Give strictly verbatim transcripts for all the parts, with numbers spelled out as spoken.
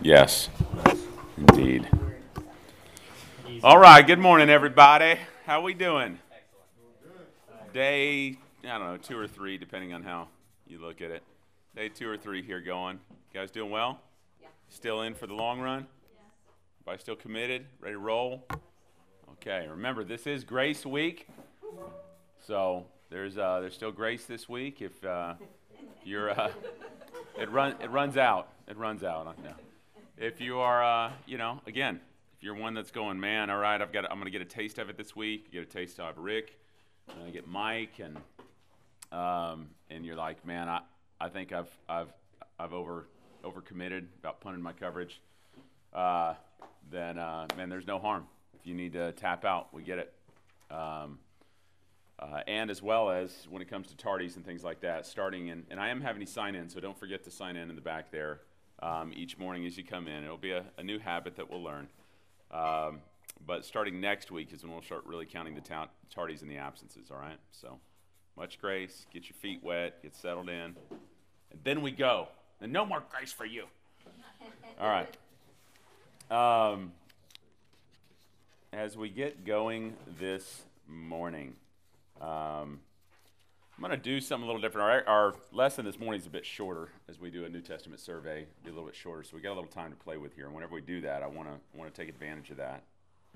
Yes, indeed. All right, good morning, everybody. How we doing? Day, I don't know, two or three, depending on how you look at it. Day two or three here going. You guys doing well? Yeah. Still in for the long run? Yes. Everybody still committed? Ready to roll? Okay, remember, this is Grace Week. So there's uh, there's still grace this week. If uh, you're, uh, it run it runs out. It runs out. No. If you are, uh, you know, again, if you're one that's going, man, all right, I've got, I'm going to get a taste of it this week. You get a taste of Rick, and I get Mike, and um, and you're like, man, I, I think I've I've I've over overcommitted about punting my coverage. Uh, then uh, man, there's no harm. If you need to tap out, we get it. Um, Uh, and as well as when it comes to tardies and things like that, starting in, and I am having you sign in, so don't forget to sign in in the back there um, each morning as you come in. It'll be a, a new habit that we'll learn. Um, but starting next week is when we'll start really counting the ta- tardies and the absences, all right? So much grace, get your feet wet, get settled in, and then we go. And no more grace for you. All right. Um, as we get going this morning, Um, I'm going to do something a little different. Our, our lesson this morning is a bit shorter as we do a New Testament survey. It'll be a little bit shorter, so we got a little time to play with here. And whenever we do that, I want to want to take advantage of that.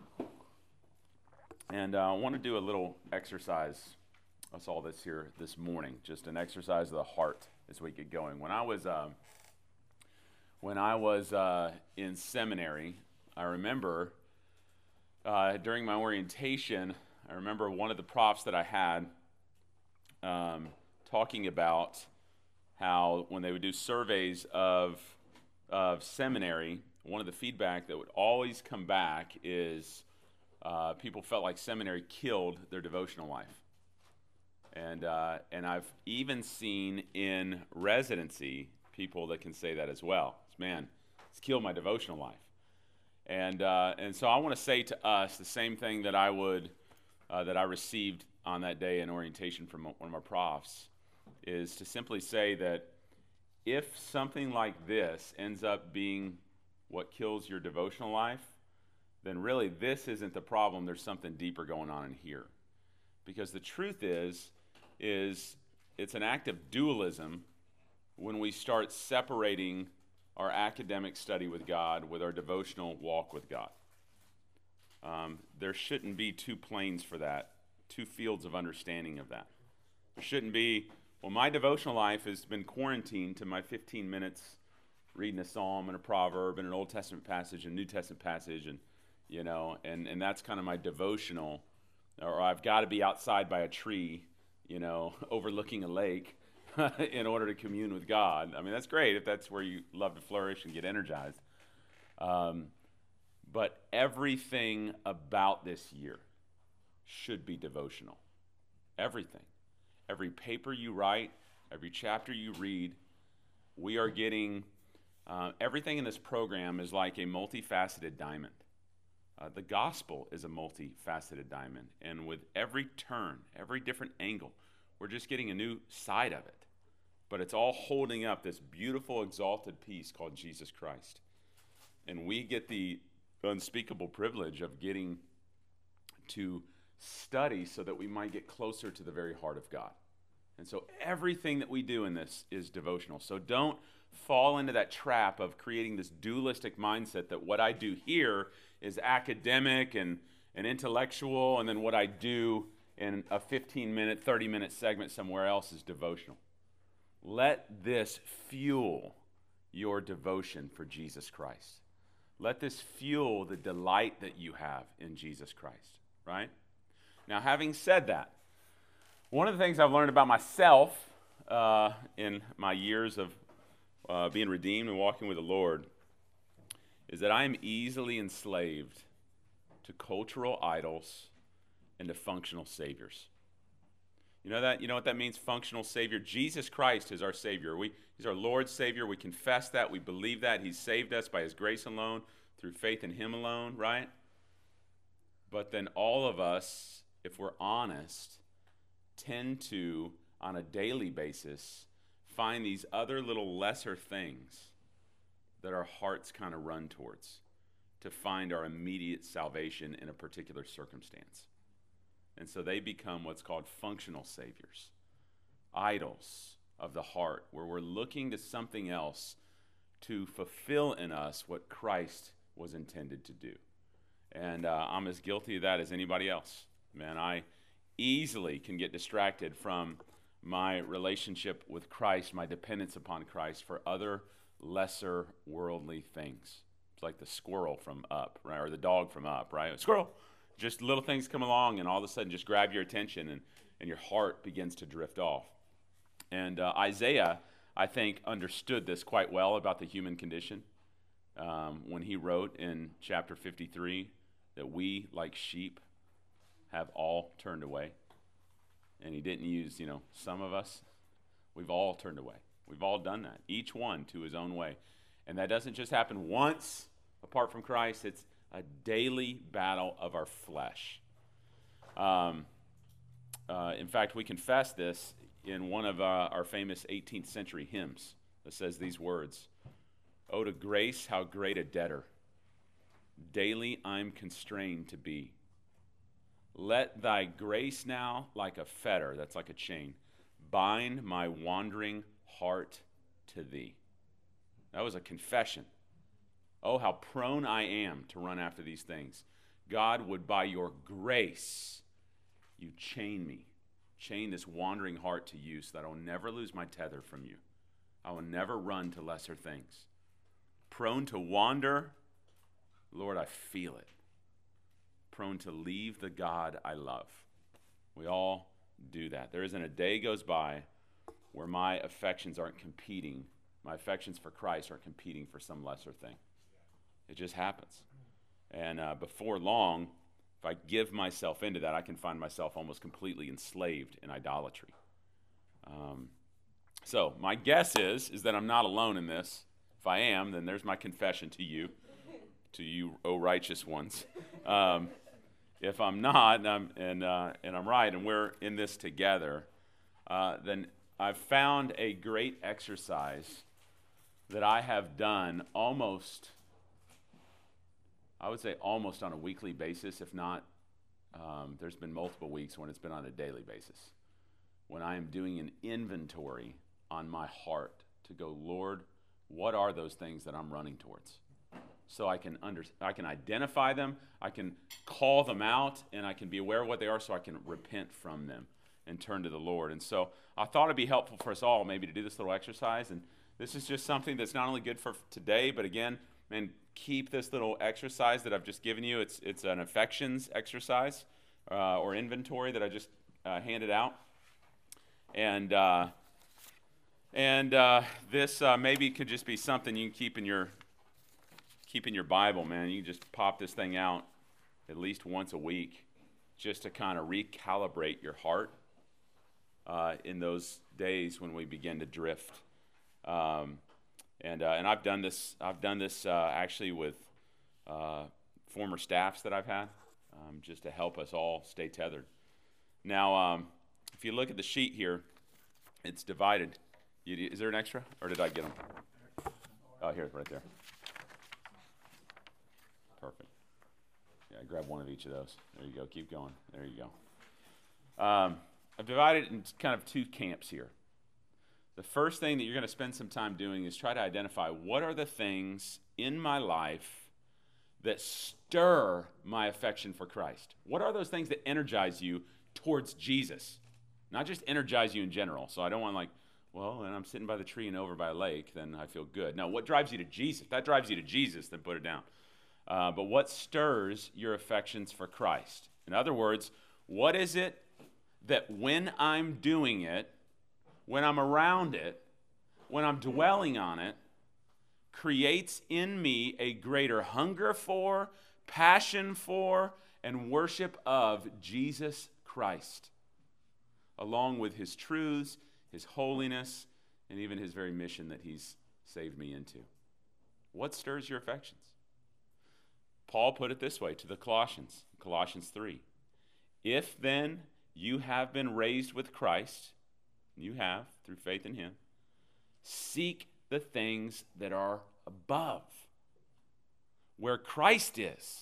And uh, I want to do a little exercise. That's all this here this morning, just an exercise of the heart as we get going. When I was uh, when I was uh, in seminary, I remember uh, during my orientation, I remember one of the profs that I had um, talking about how when they would do surveys of, of seminary, one of the feedback that would always come back is uh, people felt like seminary killed their devotional life. And, uh, and I've even seen in residency people that can say that as well. It's, man, it's killed my devotional life. And, uh, and so I want to say to us the same thing that I would Uh, that I received on that day in orientation from one of my profs, is to simply say that if something like this ends up being what kills your devotional life, then really this isn't the problem. There's something deeper going on in here. Because the truth is, is it's an act of dualism when we start separating our academic study with God with our devotional walk with God. Um, there shouldn't be two planes for that, two fields of understanding of that. There shouldn't be, well, my devotional life has been quarantined to my fifteen minutes reading a psalm and a proverb and an Old Testament passage and a New Testament passage, and you know, and, and that's kind of my devotional, or I've got to be outside by a tree, you know, overlooking a lake in order to commune with God. I mean, that's great if that's where you love to flourish and get energized. Um, But everything about this year should be devotional. Everything. Every paper you write, every chapter you read, we are getting, uh, everything in this program is like a multifaceted diamond. Uh, the gospel is a multifaceted diamond. And with every turn, every different angle, we're just getting a new side of it. But it's all holding up this beautiful, exalted piece called Jesus Christ. And we get the unspeakable privilege of getting to study so that we might get closer to the very heart of God. And so everything that we do in this is devotional. So don't fall into that trap of creating this dualistic mindset that what I do here is academic and, and intellectual, and then what I do in a fifteen minute, thirty minute segment somewhere else is devotional. Let this fuel your devotion for Jesus Christ. Let this fuel the delight that you have in Jesus Christ, right? Now, having said that, one of the things I've learned about myself uh, in my years of uh, being redeemed and walking with the Lord is that I am easily enslaved to cultural idols and to functional saviors. You know that? You know what that means, functional savior? Jesus Christ is our Savior. We, he's our Lord, Savior. We confess that. We believe that. He's saved us by His grace alone, through faith in Him alone, right? But then all of us, if we're honest, tend to, on a daily basis, find these other little lesser things that our hearts kind of run towards to find our immediate salvation in a particular circumstance. And so they become what's called functional saviors, idols of the heart, where we're looking to something else to fulfill in us what Christ was intended to do. And uh, I'm as guilty of that as anybody else. Man, I easily can get distracted from my relationship with Christ, my dependence upon Christ for other lesser worldly things. It's like the squirrel from Up, right? Or the dog from Up, right? Squirrel! Just little things come along and all of a sudden just grab your attention and, and your heart begins to drift off. And uh, Isaiah, I think, understood this quite well about the human condition um, when he wrote in chapter fifty-three that we, like sheep, have all turned away. And he didn't use, you know, some of us. We've all turned away. We've all done that, each one to his own way. And that doesn't just happen once apart from Christ. It's a daily battle of our flesh. Um, uh, in fact, we confess this in one of uh, our famous eighteenth century hymns that says these words, "Oh, to grace, how great a debtor, daily I'm constrained to be. Let thy grace now, like a fetter," that's like a chain, "bind my wandering heart to thee." That was a confession. Oh, how prone I am to run after these things. God, would by your grace you chain me, chain this wandering heart to you so that I will never lose my tether from you. I will never run to lesser things. Prone to wander, Lord, I feel it. Prone to leave the God I love. We all do that. There isn't a day goes by where my affections aren't competing, my affections for Christ aren't competing for some lesser thing. It just happens. And uh, before long, if I give myself into that, I can find myself almost completely enslaved in idolatry. Um, so my guess is, is that I'm not alone in this. If I am, then there's my confession to you, to you, O righteous ones. Um, if I'm not, and I'm, and, uh, and I'm right, and we're in this together, uh, then I've found a great exercise that I have done almost, I would say almost on a weekly basis, if not, um, there's been multiple weeks when it's been on a daily basis, when I am doing an inventory on my heart to go, Lord, what are those things that I'm running towards? So I can under, I can identify them, I can call them out, and I can be aware of what they are so I can repent from them and turn to the Lord. And so I thought it'd be helpful for us all maybe to do this little exercise. And this is just something that's not only good for today, but again, man, keep this little exercise that I've just given you. It's it's an affections exercise uh, or inventory that I just uh, handed out. And uh, and uh, this uh, maybe could just be something you can keep in your keep in your Bible, man. You can just pop this thing out at least once a week just to kind of recalibrate your heart uh, in those days when we begin to drift. Um, and uh, and I've done this. I've done this uh, actually with uh, former staffs that I've had, um, just to help us all stay tethered. Now, um, if you look at the sheet here, it's divided. You, is there an extra, or did I get them? Oh, here, right there. Perfect. Yeah, grab one of each of those. There you go. Keep going. There you go. Um, I've divided it into kind of two camps here. The first thing that you're going to spend some time doing is try to identify what are the things in my life that stir my affection for Christ. What are those things that energize you towards Jesus? Not just energize you in general. So I don't want like, well, when I'm sitting by the tree and over by a lake, then I feel good. No, what drives you to Jesus? If that drives you to Jesus, then put it down. Uh, but what stirs your affections for Christ? In other words, what is it that when I'm doing it, when I'm around it, when I'm dwelling on it, creates in me a greater hunger for, passion for, and worship of Jesus Christ, along with his truths, his holiness, and even his very mission that he's saved me into? What stirs your affections? Paul put it this way to the Colossians, Colossians three. If then you have been raised with Christ, you have, through faith in him, seek the things that are above, where Christ is.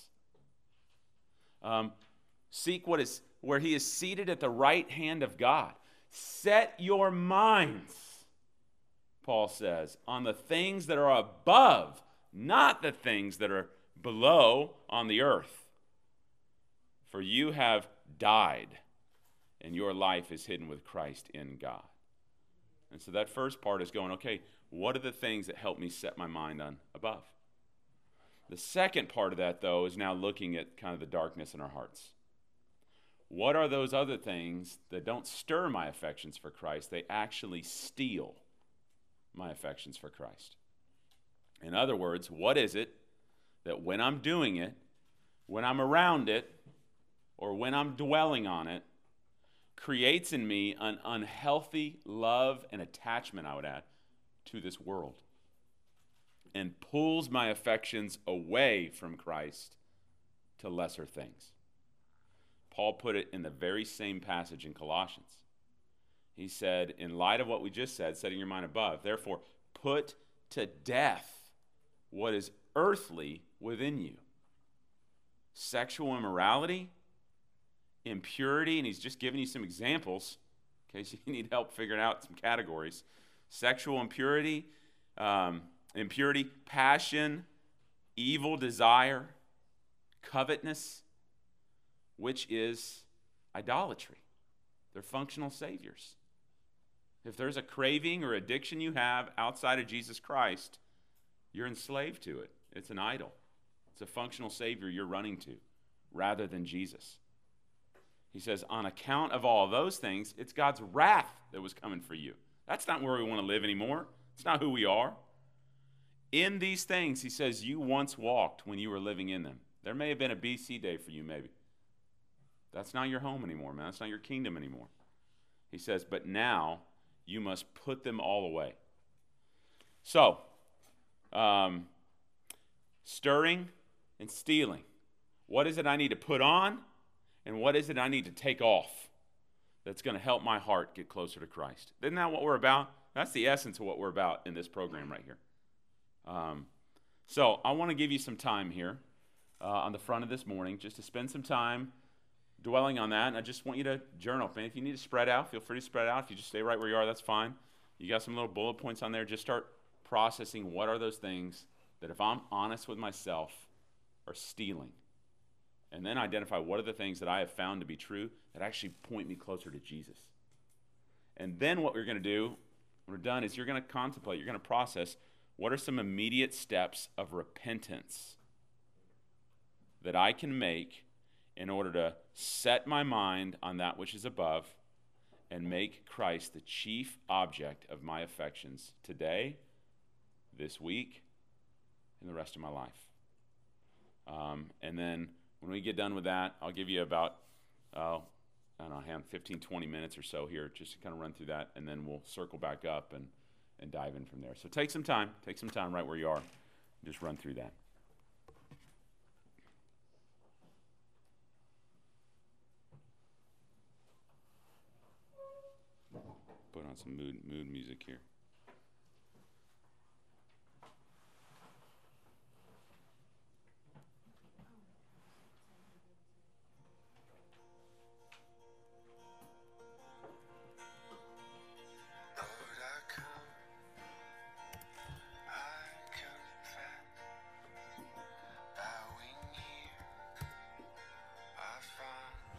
Um, seek what is where he is seated at the right hand of God. Set your minds, Paul says, on the things that are above, not the things that are below on the earth. For you have died, and your life is hidden with Christ in God. And so that first part is going, okay, what are the things that help me set my mind on above? The second part of that, though, is now looking at kind of the darkness in our hearts. What are those other things that don't stir my affections for Christ? They actually steal my affections for Christ. In other words, what is it that when I'm doing it, when I'm around it, or when I'm dwelling on it, creates in me an unhealthy love and attachment, I would add, to this world, and pulls my affections away from Christ to lesser things. Paul put it in the very same passage in Colossians. He said, in light of what we just said, setting your mind above, therefore, put to death what is earthly within you. Sexual immorality, impurity, and he's just giving you some examples in case you need help figuring out some categories. Sexual impurity, um, impurity, passion, evil desire, covetousness, which is idolatry. They're functional saviors. If there's a craving or addiction you have outside of Jesus Christ, you're enslaved to it. It's an idol. It's a functional savior you're running to rather than Jesus. He says, on account of all those things, it's God's wrath that was coming for you. That's not where we want to live anymore. It's not who we are. In these things, he says, you once walked when you were living in them. There may have been a B C day for you, maybe. That's not your home anymore, man. That's not your kingdom anymore. He says, but now you must put them all away. So, um, stirring and stealing. What is it I need to put on, and what is it I need to take off that's going to help my heart get closer to Christ? Isn't that what we're about? That's the essence of what we're about in this program right here. Um, so I want to give you some time here uh, on the front of this morning just to spend some time dwelling on that, and I just want you to journal. Man, if you need to spread out, feel free to spread out. If you just stay right where you are, that's fine. You got some little bullet points on there. Just start processing what are those things that, if I'm honest with myself, are stealing. And then identify what are the things that I have found to be true that actually point me closer to Jesus. And then what we're going to do when we're done is you're going to contemplate, you're going to process what are some immediate steps of repentance that I can make in order to set my mind on that which is above and make Christ the chief object of my affections today, this week, and the rest of my life. Um, and then when we get done with that, I'll give you about, uh, I don't know, hand fifteen, twenty minutes or so here just to kind of run through that, and then we'll circle back up and, and dive in from there. So take some time, take some time right where you are, just run through that. Put on some mood, mood music here.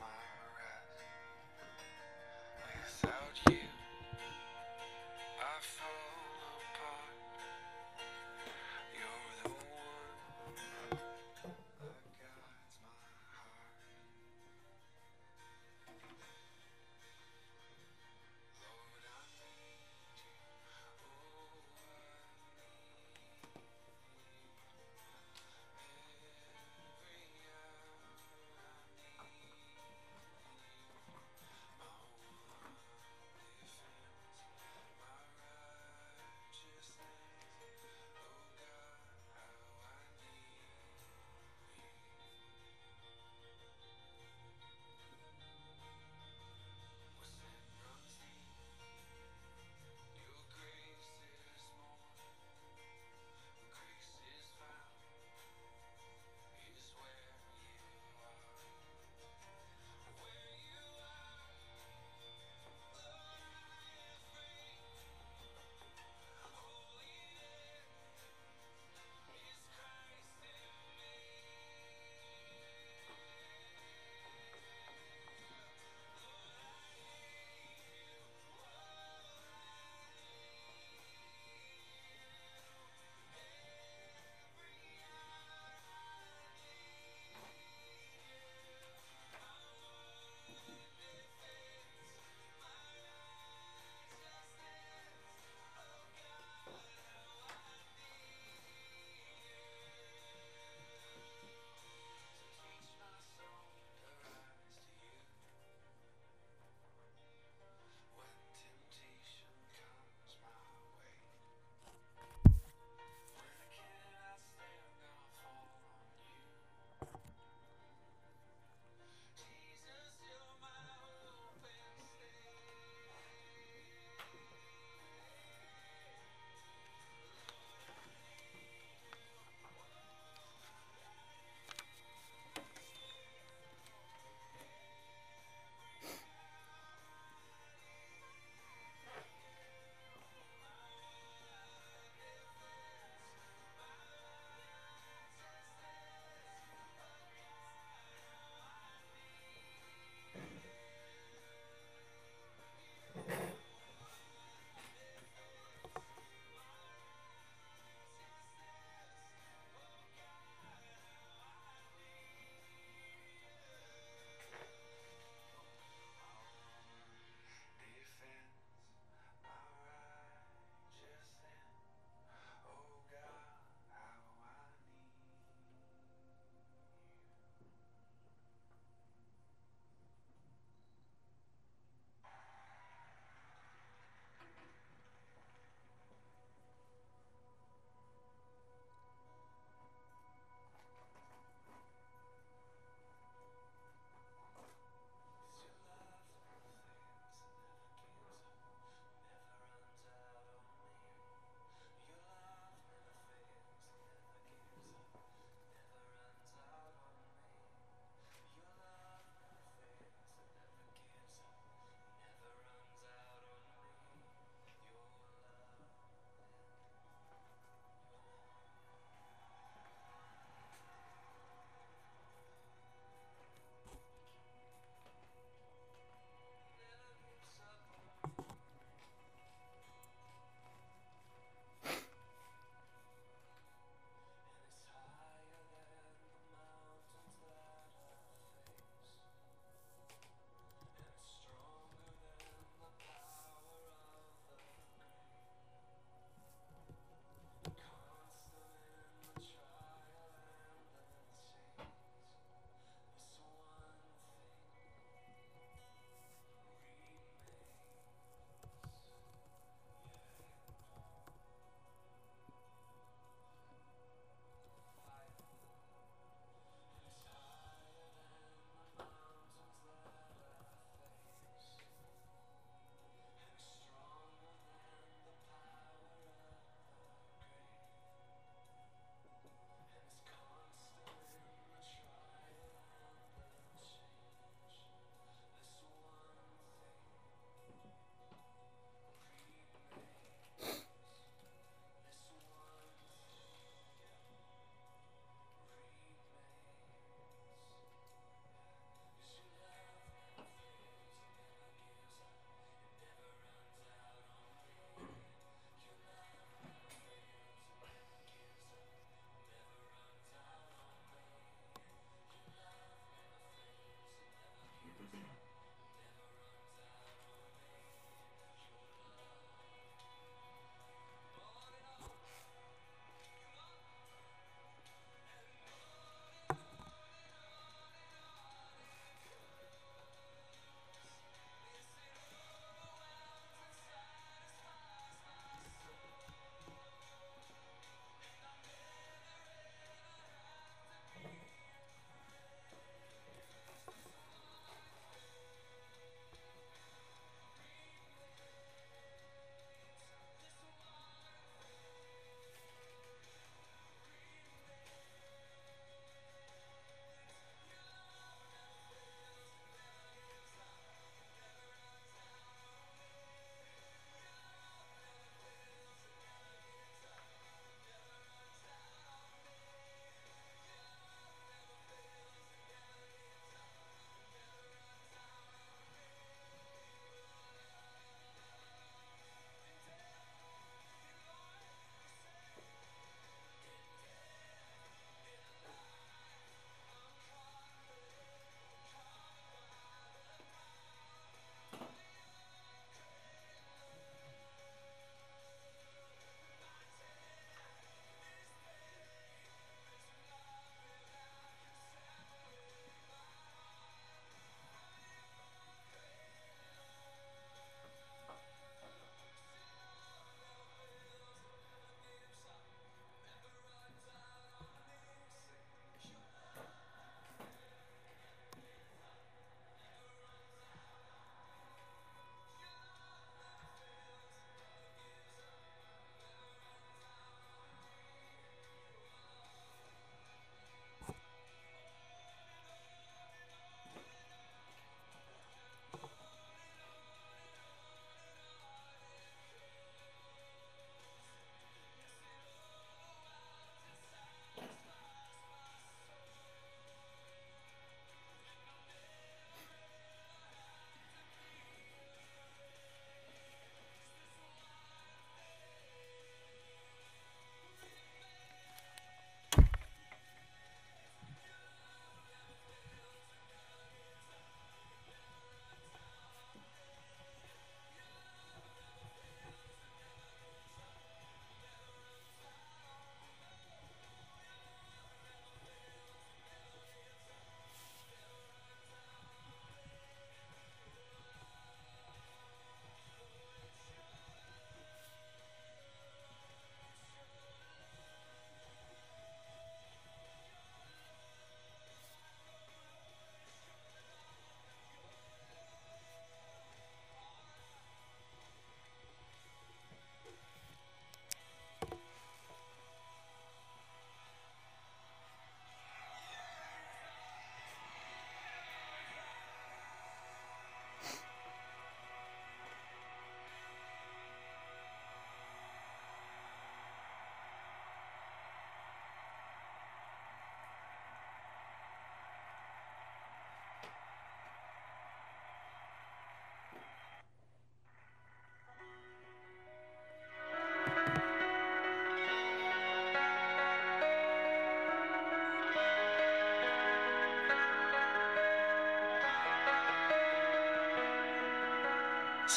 Without you, I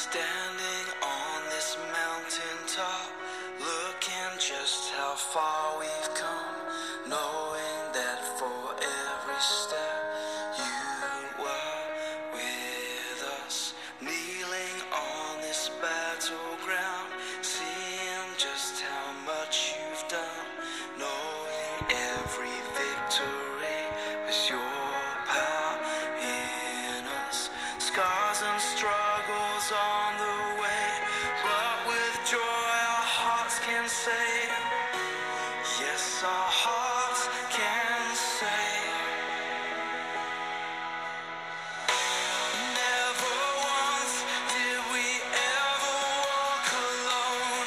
Standing on this mountaintop, looking just how far we've come, knowing that for every step you were with us. Kneeling on this battleground, seeing just how much you've done, knowing every victory was your power in us. Scars and struggles on the way, but with joy our hearts can say, yes, our hearts can say, never once did we ever walk alone.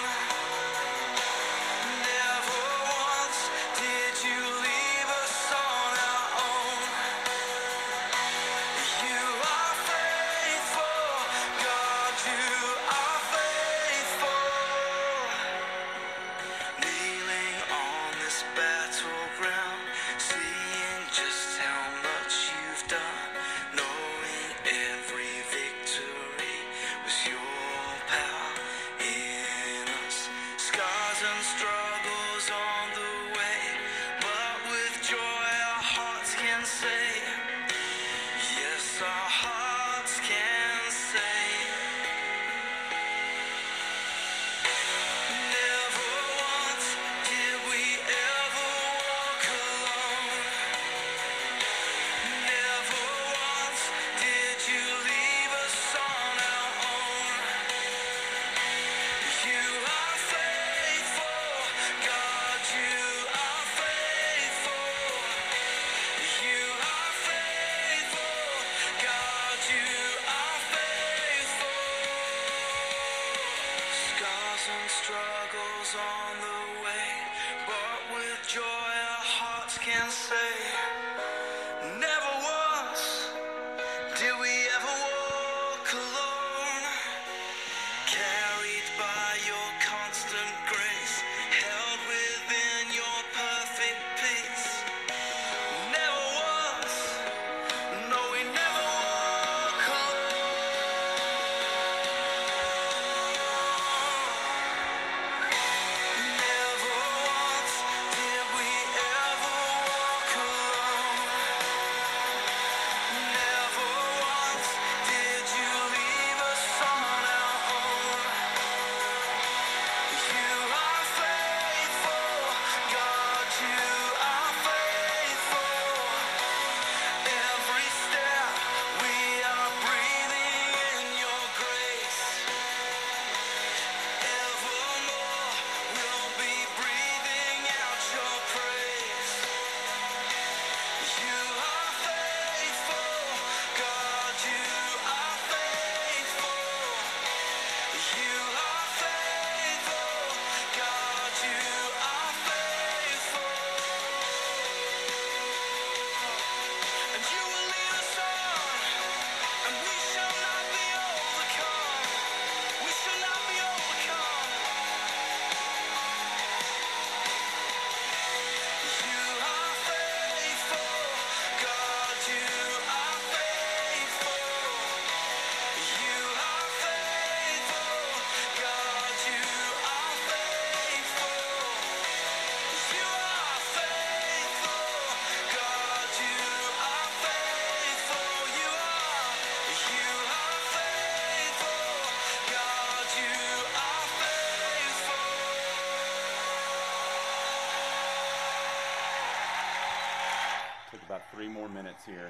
Never once did you leave us on our own. You are faithful, God, you are faithful. Kneeling on this battleground, seeing just how much you've done, knowing every victory was your power in us. Scars and struggles on the way, but with joy our hearts can say, yes, our hearts can say, never once did we ever walk alone. Never once did you leave us on our own. You are faithful, God, you are faithful. You are faithful, God, you are faithful. Scars and struggles on the way, but with joy our hearts can say, never once did we ever walk alone. Carried by your constant grace, held within your perfect peace. Never once, no, we never walk alone. Never once did we ever walk alone. Never once did you leave us on our own. You are faithful, God, you are faithful. Every step we are breathing in your grace. Evermore we'll be breathing out your praise. You are faithful, God, you are faithful. You are faithful, God, you are faithful. And you will lead us on, and we shall not be overcome. We shall not be overcome. You are faithful, God, you are faithful. You are faithful, God, you are faithful. You are faithful, God, you are faithful. You are, you are faithful, God, you are faithful. Took about three more minutes here.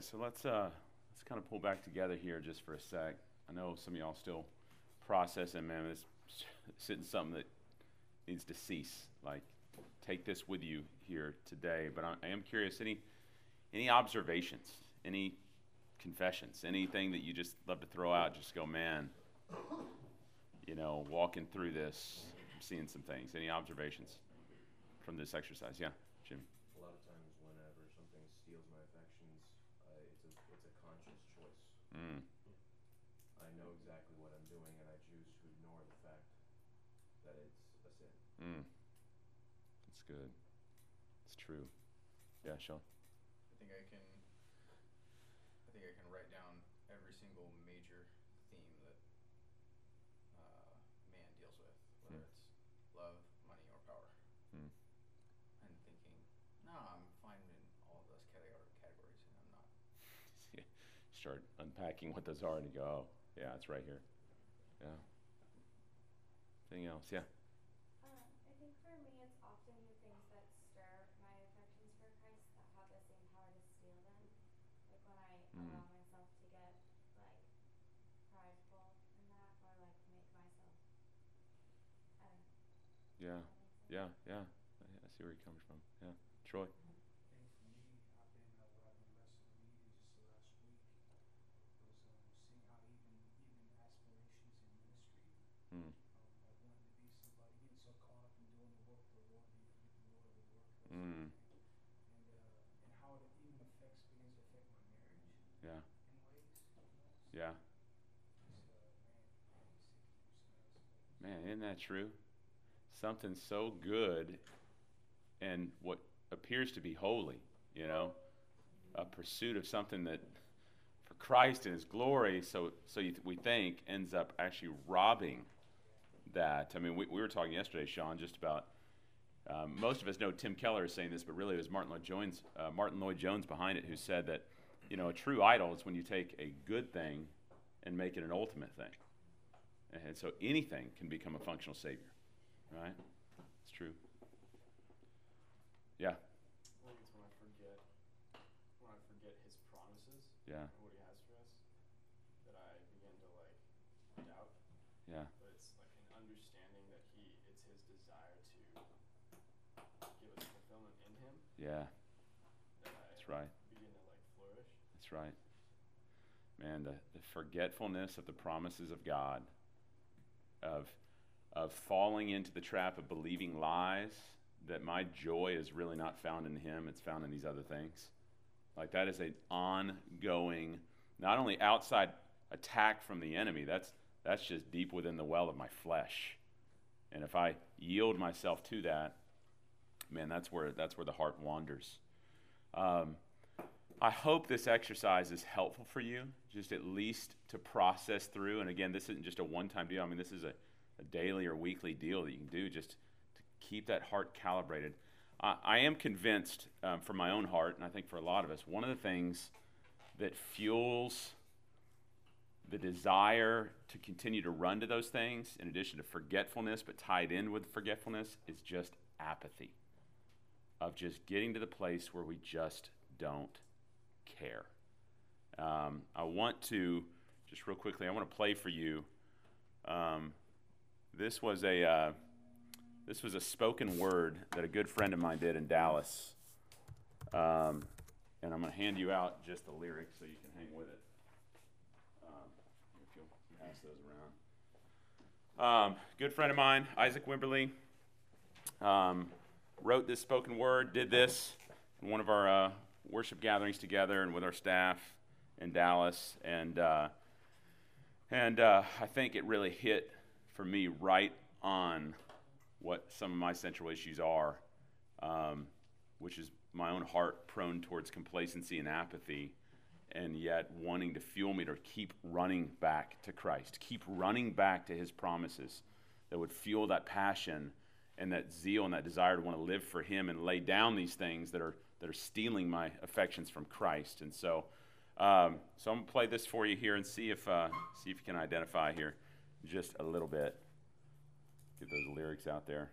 right, so let's uh, let's kind of pull back together here just for a sec. I know some of y'all still processing, man. This, this isn't something that needs to cease. Like, take this with you here today. But I, I am curious, any any observations, any confessions, anything that you just love to throw out? Just go, man. You know, walking through this, I'm seeing some things. Any observations from this exercise? Yeah, Jimmy. A lot of times, whenever something steals my affections, uh, it's a it's a conscious choice. Mm. I know exactly what I'm doing, and I choose to ignore the fact that it's a sin. Mm. That's good. It's true. Yeah, Sean. I think I can. I think I can write down every single major theme that uh, man deals with, whether Hmm. it's love, money, or power. Mm. And thinking, no, I'm fine in all of those categor- categories, and I'm not. Start unpacking what those are, and you go, oh, yeah, it's right here. Yeah. Anything else? Yeah. Um, I think for me, it's often the things that stir my affections for Christ that have the same power to steal them. Like when I Mm. allow myself to get like prideful in that, or like make myself. I don't know. Yeah. Does that make sense? Yeah. Yeah. I I see where you're coming from. Yeah. Troy. I think for me, I've been uh, what I've been wrestling reading just the last week was um, seeing how even even aspirations in ministry, Mm. um, like wanting to be somebody, getting so caught up in doing the work of the Lord, that you forget the Lord of the work, that sort of Mm. thing, and uh, and how it even affects begins to affect my marriage Yeah. in ways, you know. So Yeah. just uh, man, maybe sixty percent, I suppose. Man, isn't that true? Something so good and what appears to be holy, you know, a pursuit of something that for Christ and His glory, so so you th- we think ends up actually robbing that. I mean, we, we were talking yesterday, Sean, just about. Um, most of us know Tim Keller is saying this, but really it was Martin Lloyd Jones, uh, Martin Lloyd Jones behind it, who said that, you know, a true idol is when you take a good thing and make it an ultimate thing. And so anything can become a functional savior, right? It's true. Yeah, I think it's when I forget, when I forget His promises yeah, and what He has for us, that I begin to like doubt. yeah, But it's like an understanding that He, it's His desire to give us fulfillment in Him yeah. that I That's right. begin to like flourish. That's right. Man, the, the forgetfulness of the promises of God, of of falling into the trap of believing lies, that my joy is really not found in Him, it's found in these other things. Like that is an ongoing, not only outside attack from the enemy, that's that's just deep within the well of my flesh. And if I yield myself to that, man, that's where that's where the heart wanders. Um, I hope this exercise is helpful for you, just at least to process through. And again, this isn't just a one-time deal. I mean, this is a, a daily or weekly deal that you can do just to keep that heart calibrated. I, I am convinced um, from my own heart, and I think for a lot of us, one of the things that fuels the desire to continue to run to those things, in addition to forgetfulness, but tied in with forgetfulness, is just apathy, of just getting to the place where we just don't care. Um, I want to, just real quickly, I want to play for you. Um, this was a uh, this was a spoken word that a good friend of mine did in Dallas, um, and I'm going to hand you out just the lyrics so you can hang with it. Um, if you'll pass those around. Um, good friend of mine, Isaac Wimberly, um, wrote this spoken word, did this in one of our uh, worship gatherings together and with our staff in Dallas, and uh, and uh, I think it really hit for me right on what some of my central issues are, um, which is my own heart prone towards complacency and apathy, and yet wanting to fuel me to keep running back to Christ, keep running back to His promises that would fuel that passion and that zeal and that desire to want to live for Him and lay down these things that are that are stealing my affections from Christ. And so, um, so I'm gonna play this for you here and see if uh, see if you can identify here just a little bit. Get those lyrics out there.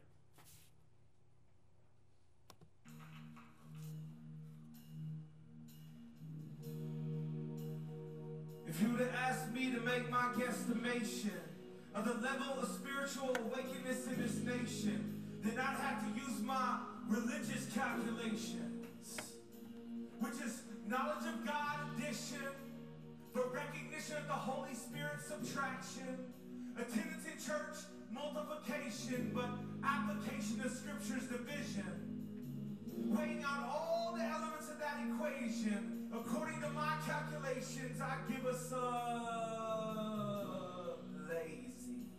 If you were to ask me to make my guesstimation of the level of spiritual awakeness in this nation, then I'd have to use my religious calculations, which is knowledge of God addition, but recognition of the Holy Spirit subtraction, attendance in church multiplication, but application of Scripture's division. Weighing out all the elements of that equation, according to my calculations, I give us a lazy.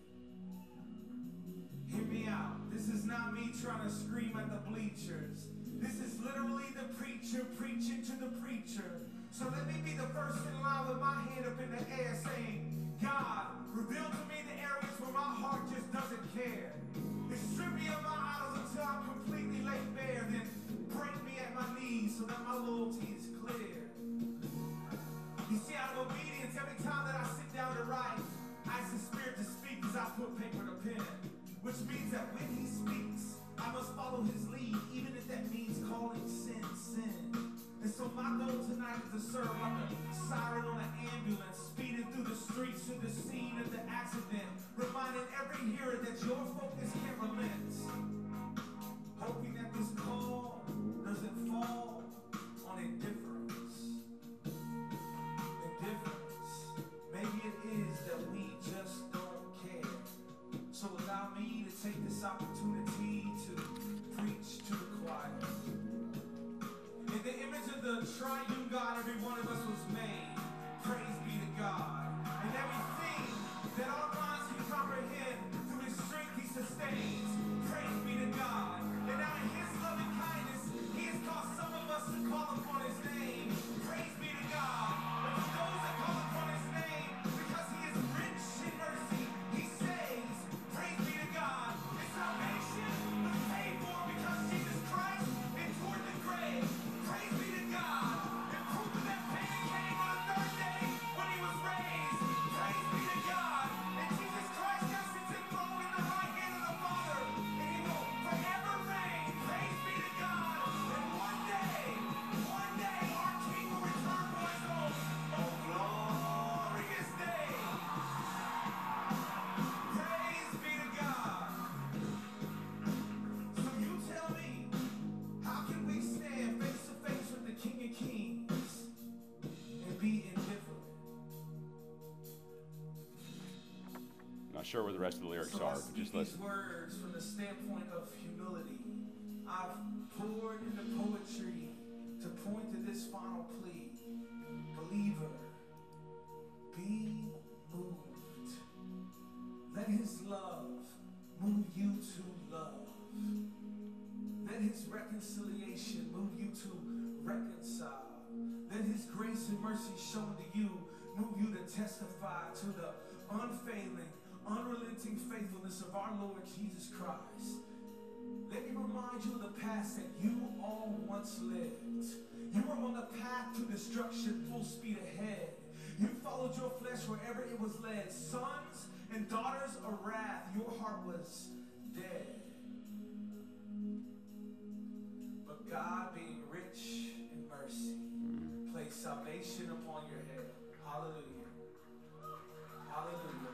Hear me out. This is not me trying to scream at the bleachers. This is literally the preacher preaching to the preacher. So let me be the first in line with my hand up in the air saying, God, reveal to me the areas where my heart just doesn't care. And strip me of my idols until I'm completely laid bare. Then break me at my knees so that my loyalty is clear. You see, out of obedience, every time that I sit down to write, I ask the Spirit to speak as I put paper to pen. Which means that when He speaks, I must follow His lead, even if that means calling sin, sin. And so my goal tonight is to serve like a siren on an ambulance, speeding through the streets to the scene of the accident, reminding every hearer that your focus can't relent. Hoping that this call doesn't fall on indifference. Indifference. Maybe it is that we just don't care. So allow me to take this opportunity to preach to the choir. In the image of the triune God, every one of us was made. Praise be to God. And everything that our minds can comprehend, through His strength He sustains. Praise be to God. And now in His loving kindness, He has caused some of us to call upon His name. Praise be to God. And to those that call upon His name, because He is rich in mercy, He saves. Praise be to God. And salvation was paid for because Jesus Christ endured the grave. Praise be to God. And proof of that pain came on the third day when He was raised. Praise be to God. And Jesus Christ now sits enthroned in the right hand of the Father. And He will forever reign. Praise be to God. And one day, one day, our King will return for His own. Oh, glorious day. Praise be to God. So you tell me, how can we stand face to face with the King of Kings and be indifferent? Not sure where the rest of the lyrics So are, I but speak just these listen. words from the standpoint of humility. I've poured into poetry to point to this final plea. Believer, be moved. Let His love move you to love. Let His reconciliation move you to reconcile. Let His grace and mercy shown to you move you to testify to the unfailing, unrelenting faithfulness of our Lord Jesus Christ. Let me remind you of the past that you all once lived. You were on the path to destruction, full speed ahead. You followed your flesh wherever it was led. Sons and daughters of wrath, your heart was dead. But God, being rich in mercy, placed salvation upon your head. Hallelujah. Hallelujah.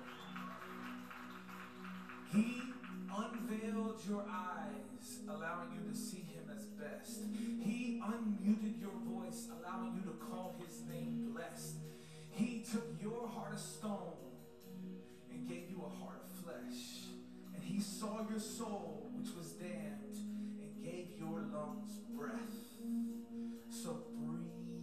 He unveiled your eyes, allowing you to see Him as best. He unmuted your voice, allowing you to call His name blessed. He took your heart of stone and gave you a heart of flesh. And He saw your soul, which was damned, and gave your lungs breath. So breathe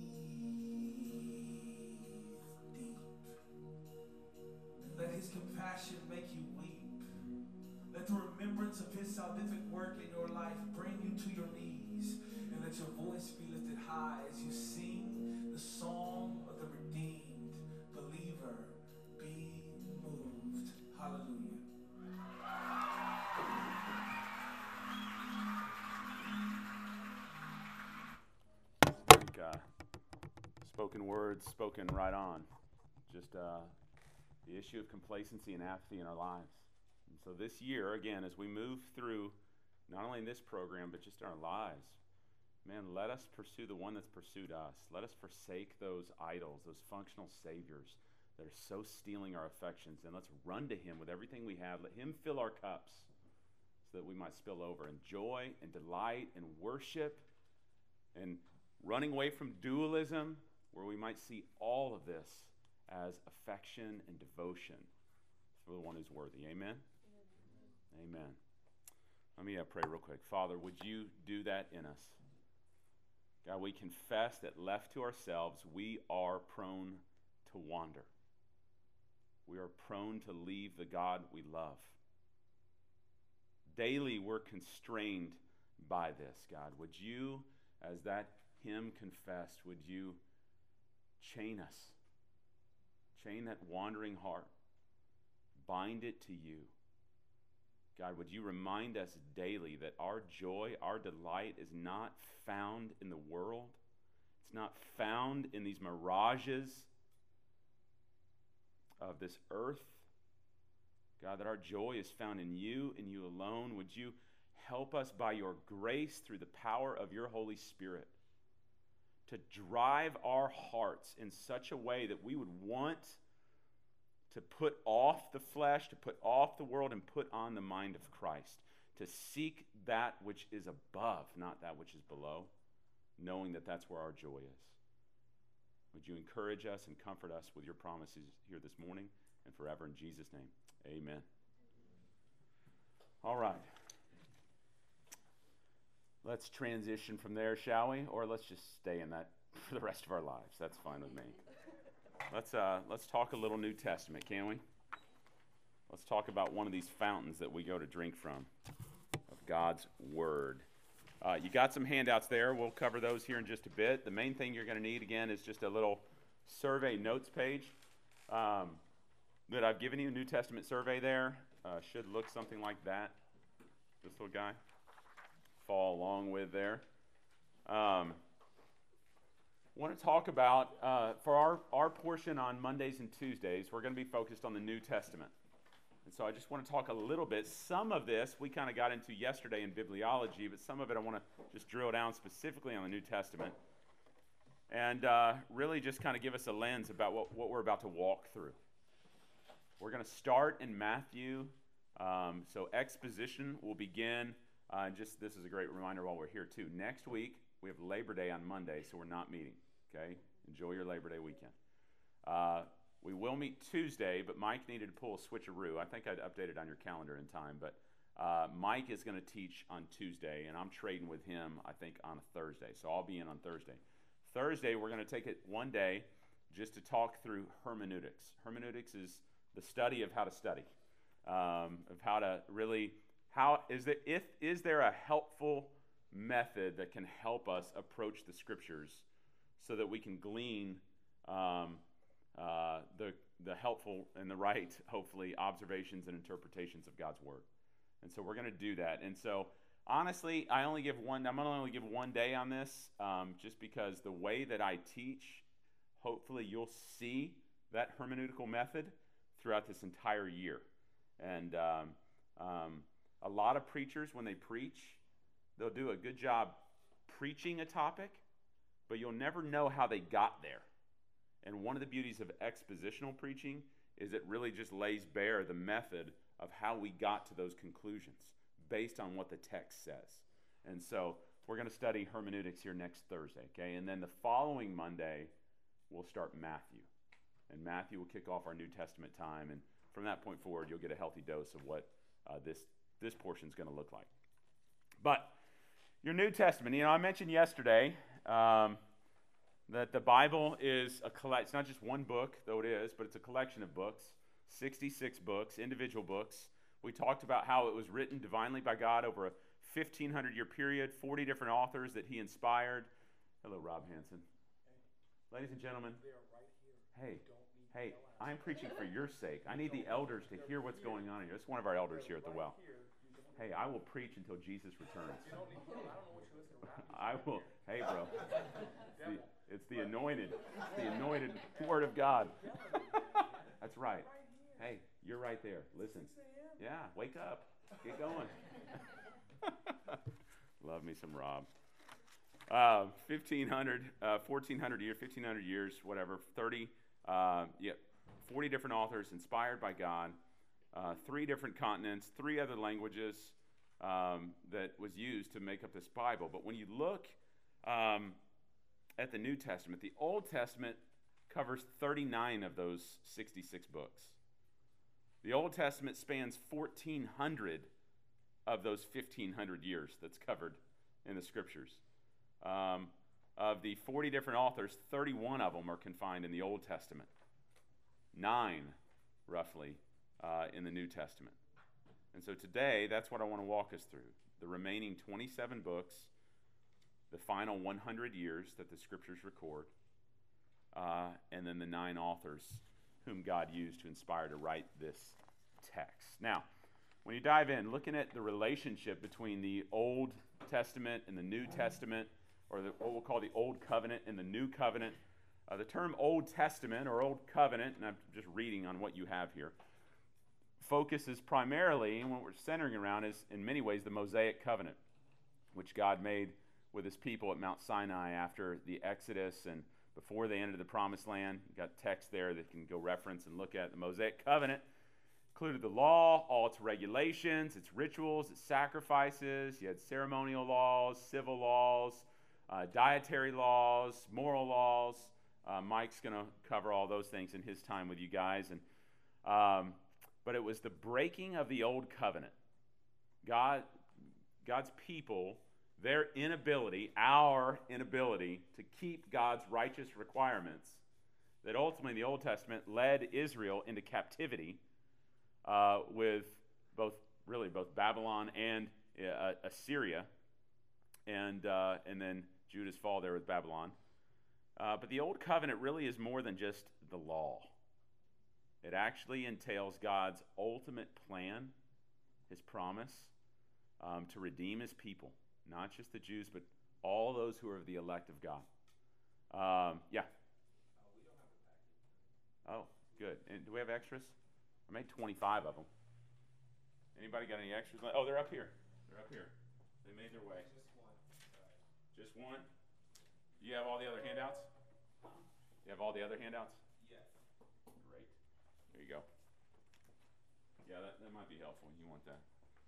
deep. And let His compassion make you weep. Let the remembrance of His salvific work in your life bring you to your knees. And let your voice be lifted high as you sing the song of the redeemed. Believer, be moved. Hallelujah. I think, uh, spoken words, spoken right on. Just uh, the issue of complacency and apathy in our lives. And so this year, again, as we move through, not only in this program, but just in our lives, man, let us pursue the one that's pursued us. Let us forsake those idols, those functional saviors that are so stealing our affections. And let's run to him with everything we have. Let him fill our cups so that we might spill over in joy and delight and worship and running away from dualism, where we might see all of this as affection and devotion for the one who's worthy. Amen? Amen. Amen. Let me uh, pray real quick. Father, would you do that in us? God, we confess that left to ourselves, we are prone to wander. We are prone to leave the God we love. Daily, we're constrained by this, God. Would you, as that hymn confessed, would you chain us? Chain that wandering heart. Bind it to you. God, would you remind us daily that our joy, our delight is not found in the world. It's not found in these mirages of this earth. God, that our joy is found in you and you alone. Would you help us by your grace through the power of your Holy Spirit to drive our hearts in such a way that we would want to put off the flesh, to put off the world, and put on the mind of Christ, to seek that which is above, not that which is below, knowing that that's where our joy is. Would you encourage us and comfort us with your promises here this morning and forever in Jesus' name? Amen. All right. Let's transition from there, shall we? Or let's just stay in that for the rest of our lives. That's fine with me. Let's uh, let's talk a little New Testament, can we? Let's talk about one of these fountains that we go to drink from, of God's Word. Uh, you got some handouts there. We'll cover those here in just a bit. The main thing you're going to need, again, is just a little survey notes page um, that I've given you, a New Testament survey there. Uh, should look something like that. This little guy. Fall along with there. Um, want to talk about, uh, for our, our portion on Mondays and Tuesdays, we're going to be focused on the New Testament. And so I just want to talk a little bit. Some of this we kind of got into yesterday in bibliology, but some of it I want to just drill down specifically on the New Testament and uh, really just kind of give us a lens about what, what we're about to walk through. We're going to start in Matthew. Um, so exposition will begin. Uh, just this is a great reminder while we're here too. Next week we have Labor Day on Monday, so we're not meeting. Okay, enjoy your Labor Day weekend. Uh, we will meet Tuesday, but Mike needed to pull a switcheroo. I think I'd updated on your calendar in time, but uh, Mike is going to teach on Tuesday, and I'm trading with him, I think, on a Thursday. So I'll be in on Thursday. Thursday, we're going to take it one day just to talk through hermeneutics. Hermeneutics is the study of how to study, um, of how to really, how is there, if, is there a helpful method that can help us approach the Scriptures so that we can glean um, uh, the, the helpful and the right, hopefully, observations and interpretations of God's Word. And so we're going to do that. And so, honestly, I only give one, I'm going to only give one day on this, um, just because the way that I teach, hopefully you'll see that hermeneutical method throughout this entire year. And um, um, a lot of preachers, when they preach, they'll do a good job preaching a topic, but you'll never know how they got there. And one of the beauties of expositional preaching is it really just lays bare the method of how we got to those conclusions based on what the text says. And so we're going to study hermeneutics here next Thursday, okay? And then the following Monday, we'll start Matthew. And Matthew will kick off our New Testament time. And from that point forward, you'll get a healthy dose of what uh, this, this portion is going to look like. But your New Testament, you know, I mentioned yesterday um, that the Bible is a collect. It's not just one book, though it is, but it's a collection of books, sixty-six books, individual books. We talked about how it was written divinely by God over a fifteen hundred year period, forty different authors that he inspired. Hello, Rob Hansen. Hey. Ladies and gentlemen, They are right here. hey, You don't need to hey, yell at I'm preaching for your sake. I need the elders to hear what's going on here. It's one of our elders here at the well. Hey, I will preach until Jesus returns. You don't need to yell. I don't know what you're listening to. I will. Hey, bro. It's the, it's the anointed. It's the anointed Word of God. That's right. Hey, you're right there. Listen. Yeah, wake up. Get going. Love me some Rob. Uh, fifteen hundred, uh, fourteen hundred years, fifteen hundred years, whatever, thirty, uh, yeah, forty different authors inspired by God, uh, three different continents, three other languages um, that was used to make up this Bible. But when you look um, at the New Testament, the Old Testament covers thirty-nine of those sixty-six books. The Old Testament spans fourteen hundred of those fifteen hundred years that's covered in the Scriptures. Um, of the forty different authors, thirty-one of them are confined in the Old Testament. Nine, roughly, uh, in the New Testament. And so today, that's what I want to walk us through. The remaining twenty-seven books, the final one hundred years that the Scriptures record, uh, and then the nine authors whom God used to inspire to write this text. Now, when you dive in, looking at the relationship between the Old Testament and the New Testament, or the, what we'll call the Old Covenant and the New Covenant, uh, the term Old Testament or Old Covenant, and I'm just reading on what you have here, focuses primarily, and what we're centering around is, in many ways, the Mosaic Covenant, which God made with his people at Mount Sinai after the Exodus and before they entered the Promised Land. You've got text there that can go reference and look at. The Mosaic Covenant included the law, all its regulations, its rituals, its sacrifices. You had ceremonial laws, civil laws, uh, dietary laws, moral laws. Uh, Mike's going to cover all those things in his time with you guys. And um, but it was the breaking of the old covenant. God, God's people, their inability, our inability to keep God's righteous requirements, that ultimately the Old Testament led Israel into captivity uh, with both, really both Babylon and uh, Assyria, and uh, and then Judah's fall there with Babylon. Uh, but the Old Covenant really is more than just the law. It actually entails God's ultimate plan, his promise, um, to redeem his people. Not just the Jews, but all those who are the elect of God. Um, yeah? Uh, we don't have a packet. Oh, good. And do we have extras? I made twenty-five of them. Anybody got any extras? Oh, they're up here. They're up here. They made their way. Just one. Alright. Just one? You have all the other handouts? You have all the other handouts? Yes. Great. There you go. Yeah, that, that might be helpful. You want that.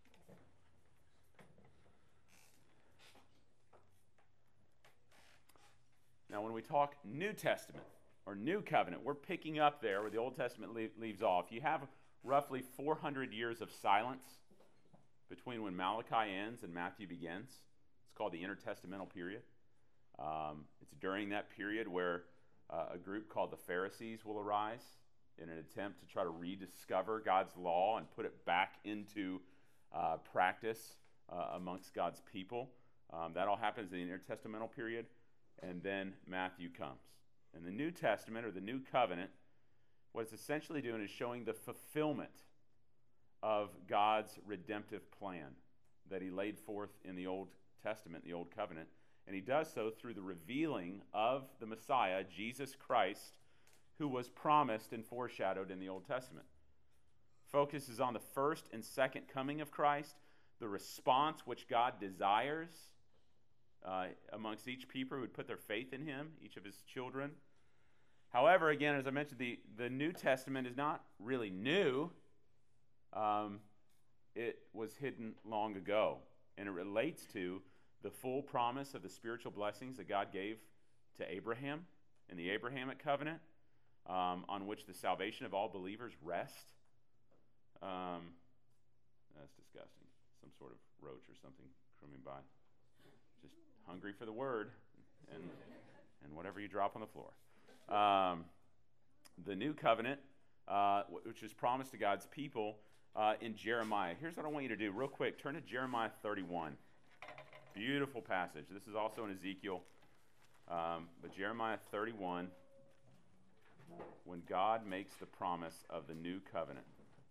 Now, when we talk New Testament or New Covenant, we're picking up there where the Old Testament le- leaves off. You have roughly four hundred years of silence between when Malachi ends and Matthew begins. It's called the intertestamental period. Um, it's during that period where uh, a group called the Pharisees will arise in an attempt to try to rediscover God's law and put it back into uh, practice uh, amongst God's people. Um, that all happens in the intertestamental period. And then Matthew comes. And the New Testament, or the New Covenant, what it's essentially doing is showing the fulfillment of God's redemptive plan that he laid forth in the Old Testament, the Old Covenant. And he does so through the revealing of the Messiah, Jesus Christ, who was promised and foreshadowed in the Old Testament. Focuses on the first and second coming of Christ, the response which God desires Uh, amongst each people who would put their faith in him, each of his children. However, again, as I mentioned, the, the New Testament is not really new. Um, it was hidden long ago, and it relates to the full promise of the spiritual blessings that God gave to Abraham in the Abrahamic covenant, um, on which the salvation of all believers rest. Um, that's disgusting. Some sort of roach or something coming by. Just hungry for the word and and whatever you drop on the floor. Um, the new covenant, uh, which is promised to God's people uh, in Jeremiah. Here's what I want you to do real quick. Turn to Jeremiah thirty-one. Beautiful passage. This is also in Ezekiel. Um, but Jeremiah thirty-one, when God makes the promise of the new covenant.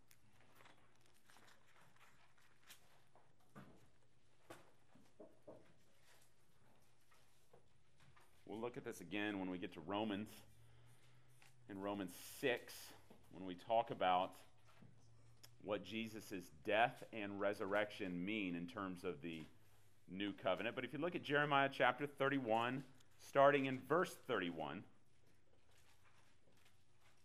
We'll look at this again when we get to Romans, in Romans six, when we talk about what Jesus' death and resurrection mean in terms of the new covenant. But if you look at Jeremiah chapter thirty-one, starting in verse thirty-one,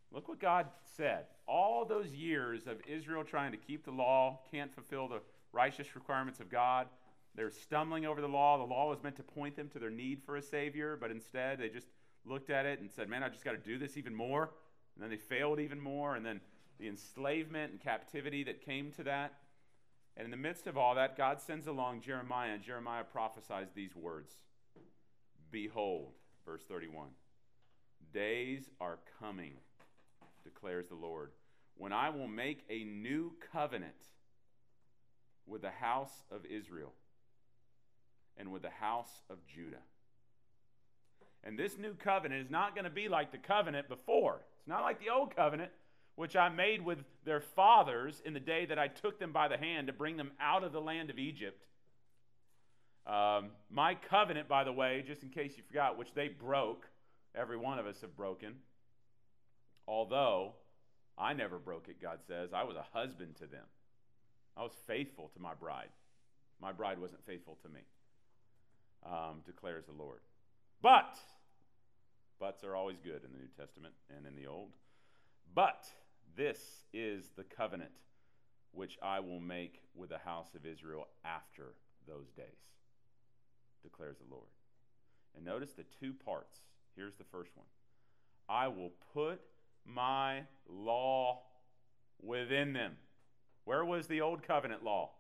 Look what God said. All those years of Israel trying to keep the law, can't fulfill the righteous requirements of God. They're stumbling over the law. The law was meant to point them to their need for a Savior, but instead they just looked at it and said, man, I just got to do this even more. And then they failed even more. And then the enslavement and captivity that came to that. And in the midst of all that, God sends along Jeremiah, and Jeremiah prophesies these words. Behold, verse thirty-one, days are coming, declares the Lord, when I will make a new covenant with the house of Israel and with the house of Judah. And this new covenant is not going to be like the covenant before. It's not like the old covenant, which I made with their fathers in the day that I took them by the hand to bring them out of the land of Egypt. Um, my covenant, by the way, just in case you forgot, which they broke, every one of us have broken, although I never broke it, God says. I was a husband to them. I was faithful to my bride. My bride wasn't faithful to me, um, declares the Lord. But, buts are always good in the New Testament and in the Old. But this is the covenant which I will make with the house of Israel after those days, declares the Lord. And notice the two parts. Here's the first one. I will put my law within them. Where was the old covenant law?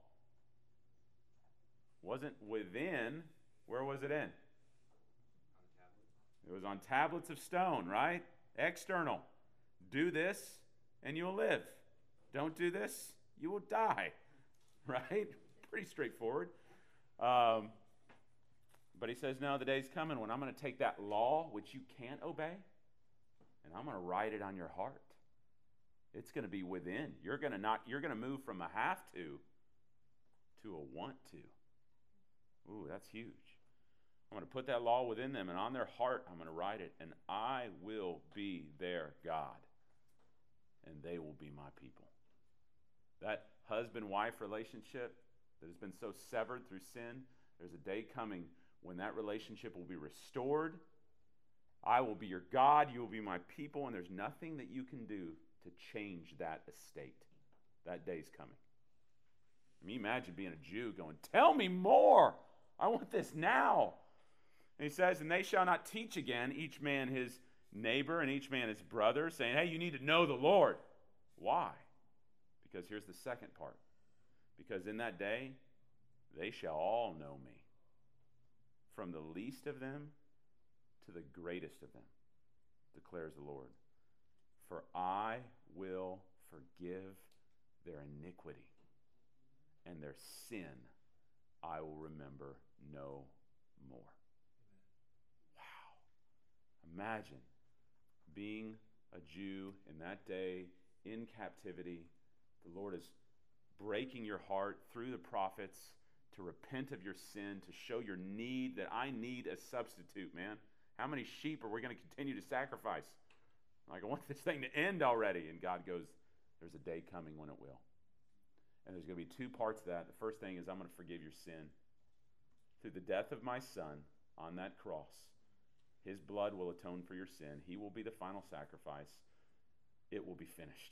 Wasn't within. Where was it in? It was on tablets of stone, right? External. Do this and you'll live. Don't do this, you will die. Right? Pretty straightforward. Um, but he says, no, the day's coming when I'm going to take that law, which you can't obey, and I'm going to write it on your heart. It's going to be within. You're going to not, you're going to move from a have to to a want to. Ooh, that's huge. I'm going to put that law within them, and on their heart I'm going to write it, and I will be their God, and they will be my people. That husband-wife relationship that has been so severed through sin, there's a day coming when that relationship will be restored. I will be your God, you will be my people, and there's nothing that you can do to change that estate. That day's coming. I mean, imagine being a Jew going, tell me more. I want this now. And he says, and they shall not teach again, each man his neighbor and each man his brother, saying, hey, you need to know the Lord. Why? Because here's the second part. Because in that day, they shall all know me, from the least of them to the greatest of them, declares the Lord. For I will forgive their iniquity, and their sin I will remember no more. Wow. Imagine being a Jew in that day in captivity. The Lord is breaking your heart through the prophets to repent of your sin, to show your need, that I need a substitute, man. How many sheep are we going to continue to sacrifice? Like, I want this thing to end already. And God goes, there's a day coming when it will. And there's going to be two parts of that. The first thing is I'm going to forgive your sin. Through the death of my son on that cross, his blood will atone for your sin. He will be the final sacrifice. It will be finished.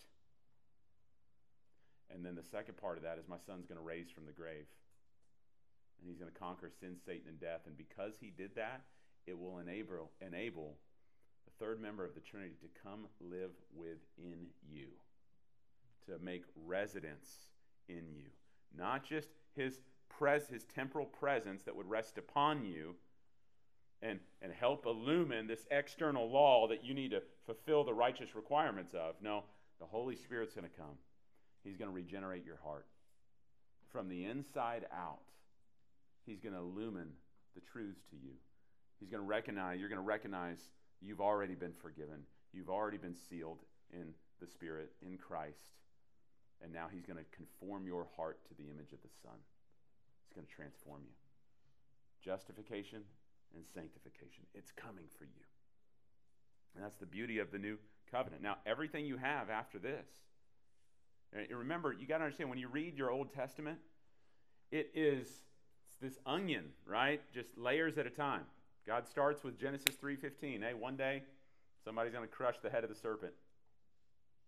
And then the second part of that is my son's going to raise from the grave. And he's going to conquer sin, Satan, and death. And because he did that, it will enable, enable the third member of the Trinity to come live within you, to make residence in you. Not just his pres- his temporal presence that would rest upon you and, and help illumine this external law that you need to fulfill the righteous requirements of. No, the Holy Spirit's going to come. He's going to regenerate your heart. From the inside out, he's going to illumine the truths to you. He's going to recognize, you're going to recognize you've already been forgiven. You've already been sealed in the Spirit, in Christ. And now he's going to conform your heart to the image of the Son. He's going to transform you. Justification and sanctification. It's coming for you. And that's the beauty of the new covenant. Now, everything you have after this, and remember, you got to understand, when you read your Old Testament, it is this onion, right? Just layers at a time. God starts with Genesis three fifteen. Hey, one day, somebody's going to crush the head of the serpent.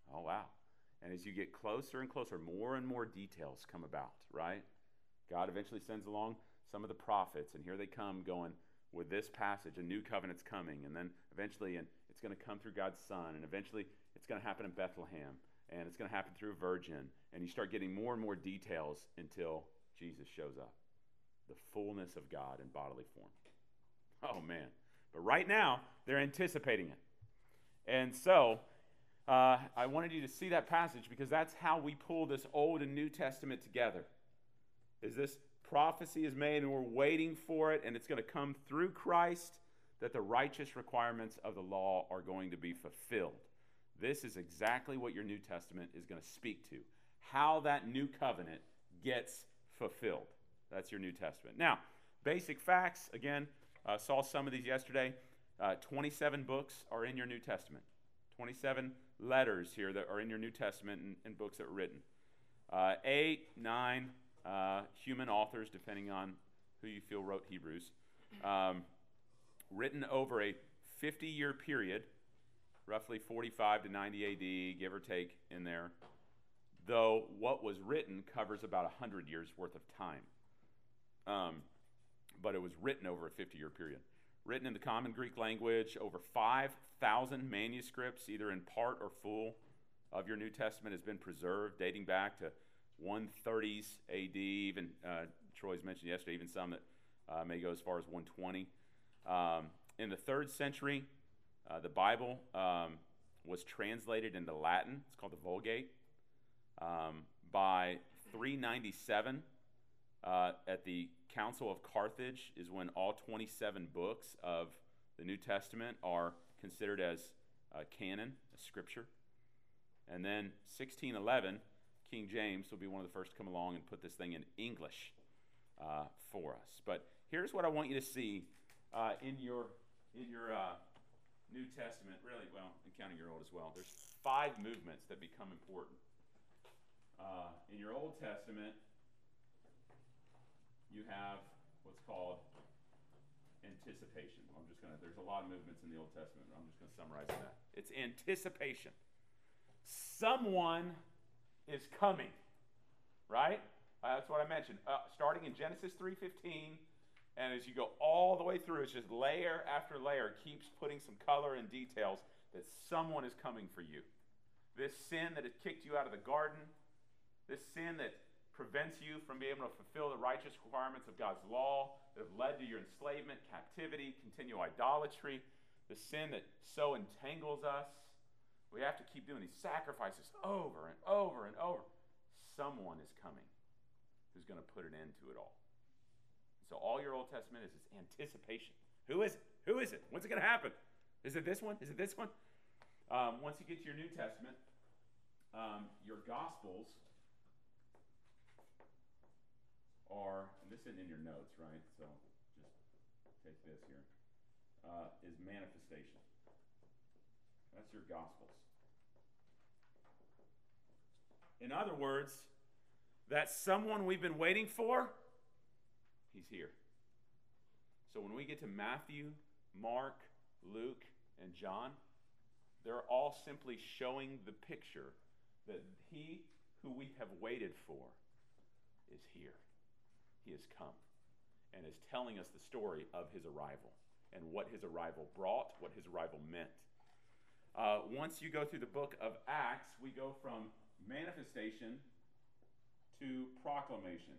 Oh, wow. And as you get closer and closer, more and more details come about, right? God eventually sends along some of the prophets, and here they come going with this passage, a new covenant's coming, and then eventually and it's going to come through God's Son, and eventually it's going to happen in Bethlehem, and it's going to happen through a virgin, and you start getting more and more details until Jesus shows up, the fullness of God in bodily form. Oh, man. But right now, they're anticipating it. And so, uh, I wanted you to see that passage because that's how we pull this Old and New Testament together. Is this prophecy is made and we're waiting for it, and it's going to come through Christ that the righteous requirements of the law are going to be fulfilled. This is exactly what your New Testament is going to speak to, how that new covenant gets fulfilled. That's your New Testament. Now, basic facts, again, uh, saw some of these yesterday. Uh, twenty-seven books are in your New Testament. twenty-seven letters here that are in your New Testament and, and books that were written. Uh, eight, nine uh, human authors, depending on who you feel wrote Hebrews. Um, written over a fifty-year period, roughly forty-five to ninety A D, give or take in there, though what was written covers about one hundred years worth of time. Um, but it was written over a fifty-year period. Written in the common Greek language, over five thousand manuscripts, either in part or full, of your New Testament has been preserved, dating back to one thirties A D, even uh, Troy's mentioned yesterday, even some that uh, may go as far as one twenty. Um, in the third century, uh, the Bible um, was translated into Latin. It's called the Vulgate. Um, by three ninety-seven, uh, at the Council of Carthage, is when all twenty-seven books of the New Testament are considered as uh, canon, as scripture. And then sixteen eleven, King James will be one of the first to come along and put this thing in English uh, for us. But here's what I want you to see uh, in your in your uh, New Testament, really, well, and counting your Old as well. There's five movements that become important. Uh, in your Old Testament, you have what's called anticipation. I'm just going to, there's a lot of movements in the Old Testament, but I'm just going to summarize that. It's anticipation. Someone is coming, right? Uh, that's what I mentioned. Uh, starting in Genesis three fifteen, and as you go all the way through, it's just layer after layer keeps putting some color and details that someone is coming for you. This sin that had kicked you out of the garden, this sin that prevents you from being able to fulfill the righteous requirements of God's law that have led to your enslavement, captivity, continual idolatry, the sin that so entangles us. We have to keep doing these sacrifices over and over and over. Someone is coming who's going to put an end to it all. So all your Old Testament is is anticipation. Who is it? Who is it? When's it going to happen? Is it this one? Is it this one? Um, once you get to your New Testament, um, your Gospels are, and this isn't in your notes, right? So just take this here, uh, is manifestation. That's your Gospels. In other words, that someone we've been waiting for, he's here. So when we get to Matthew, Mark, Luke, and John, they're all simply showing the picture that he who we have waited for is here. He has come and is telling us the story of his arrival and what his arrival brought, what his arrival meant. Uh, once you go through the book of Acts, we go from manifestation to proclamation.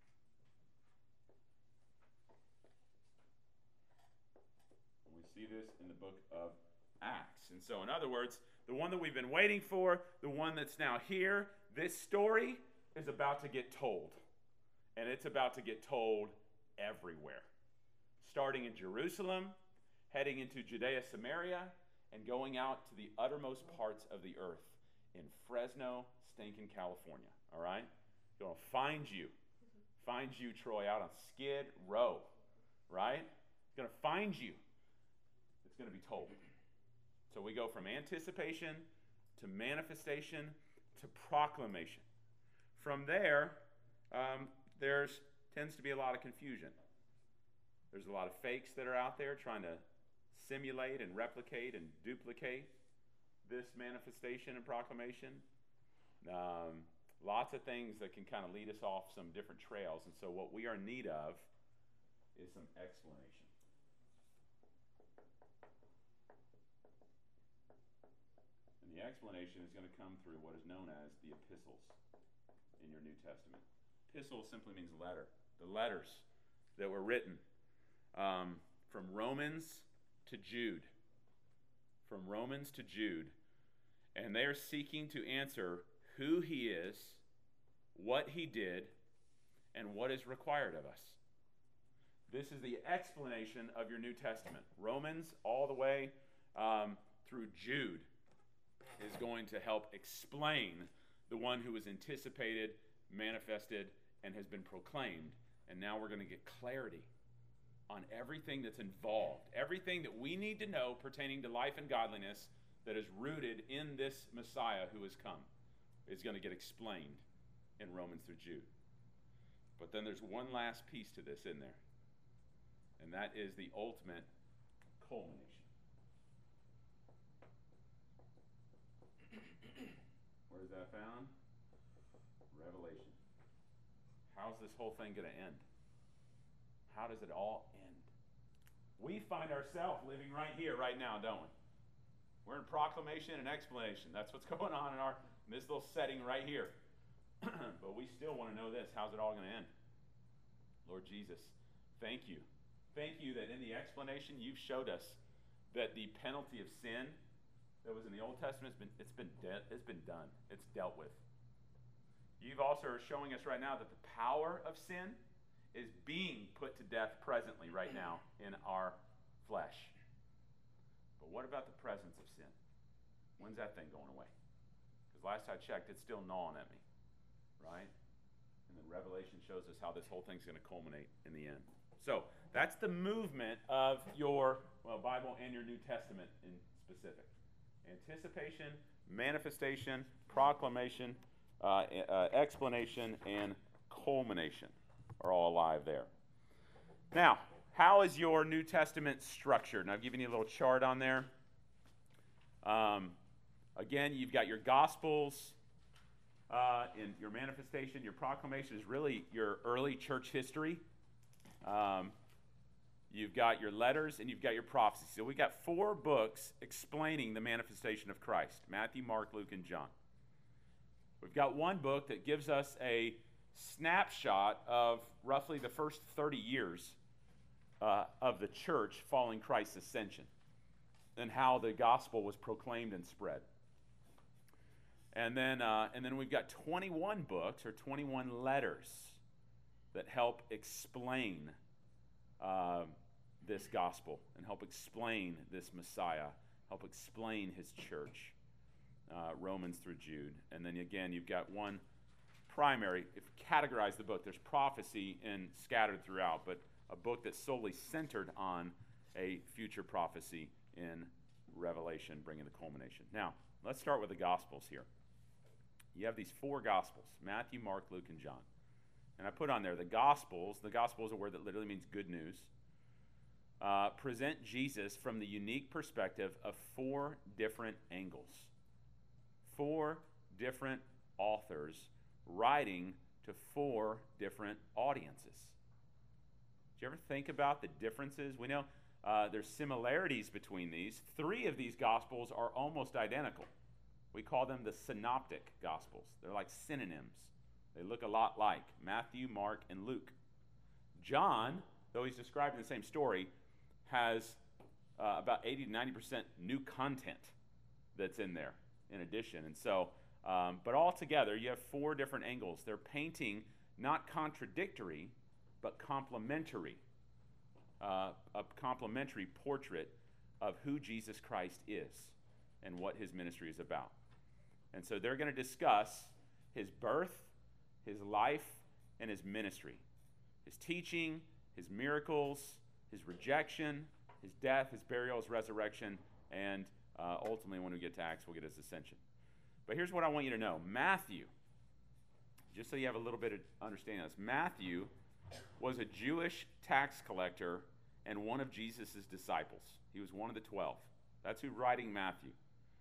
We see this in the book of Acts. And so, in other words, the one that we've been waiting for, the one that's now here, this story is about to get told. And it's about to get told everywhere. Starting in Jerusalem, heading into Judea, Samaria, and going out to the uttermost parts of the earth in Fresno, stinking California. All right? Going to find you. Find you, Troy, out on Skid Row. Right? It's going to find you. It's going to be told. So we go from anticipation to manifestation to proclamation. From there, um, there's tends to be a lot of confusion. There's a lot of fakes that are out there trying to simulate and replicate and duplicate this manifestation and proclamation. Um, lots of things that can kind of lead us off some different trails. And so what we are in need of is some explanation. And the explanation is going to come through what is known as the epistles in your New Testament. Epistle simply means letter. The letters that were written um, from Romans to Jude. From Romans to Jude. And they are seeking to answer who he is, what he did, and what is required of us. This is the explanation of your New Testament. Romans all the way um, through Jude is going to help explain the one who was anticipated, manifested, and has been proclaimed. And now we're going to get clarity on everything that's involved, everything that we need to know pertaining to life and godliness that is rooted in this Messiah who has come is going to get explained in Romans through Jude. But then there's one last piece to this in there, and that is the ultimate culmination. Where is that found? Revelation. How's this whole thing going to end? How does it all end? We find ourselves living right here, right now, don't we? We're in proclamation and explanation. That's what's going on in our in this little setting right here. But we still want to know this. How's it all going to end? Lord Jesus, thank you. Thank you that in the explanation you've showed us that the penalty of sin that was in the Old Testament, it's been, it's been, de- it's been done. It's dealt with. You've also are showing us right now that the power of sin is being put to death presently right now in our flesh. But what about the presence of sin? When's that thing going away? Because last I checked, it's still gnawing at me, right? And then Revelation shows us how this whole thing's going to culminate in the end. So that's the movement of your well, Bible and your New Testament in specific. Anticipation, manifestation, proclamation, uh, uh, explanation, and culmination are all alive there. Now, how is your New Testament structured? And I've given you a little chart on there. Um, again, you've got your Gospels, uh, in your manifestation. Your proclamation is really your early church history. Um, you've got your letters, and you've got your prophecies. So we've got four books explaining the manifestation of Christ: Matthew, Mark, Luke, and John. We've got one book that gives us a snapshot of roughly the first thirty years uh, of the church following Christ's ascension and how the gospel was proclaimed and spread. And then, uh, and then we've got twenty-one books or twenty-one letters that help explain uh, this gospel and help explain this Messiah, help explain his church, uh, Romans through Jude. And then again, you've got one primary, if you categorize the book, there's prophecy in scattered throughout, but a book that's solely centered on a future prophecy in Revelation, bringing the culmination. Now, let's start with the Gospels here. You have these four Gospels: Matthew, Mark, Luke, and John. And I put on there the Gospels. The Gospel is a word that literally means good news. Uh, present Jesus from the unique perspective of four different angles. Four different authors writing to four different audiences. Did you ever think about the differences? We know uh, there's similarities between these. Three of these Gospels are almost identical. We call them the synoptic Gospels. They're like synonyms. They look a lot like Matthew, Mark, and Luke. John, though he's describing the same story, has uh, about eighty to ninety percent new content that's in there in addition. And so, um, but all together, you have four different angles. They're painting not contradictory, but complementary, uh, a complementary portrait of who Jesus Christ is and what his ministry is about. And so they're going to discuss his birth, his life, and his ministry, his teaching, his miracles, his rejection, his death, his burial, his resurrection, and uh, ultimately, when we get to Acts, we'll get his ascension. But here's what I want you to know. Matthew, just so you have a little bit of understanding of this, Matthew was a Jewish tax collector and one of Jesus' disciples. He was one of the twelve. That's who's writing Matthew.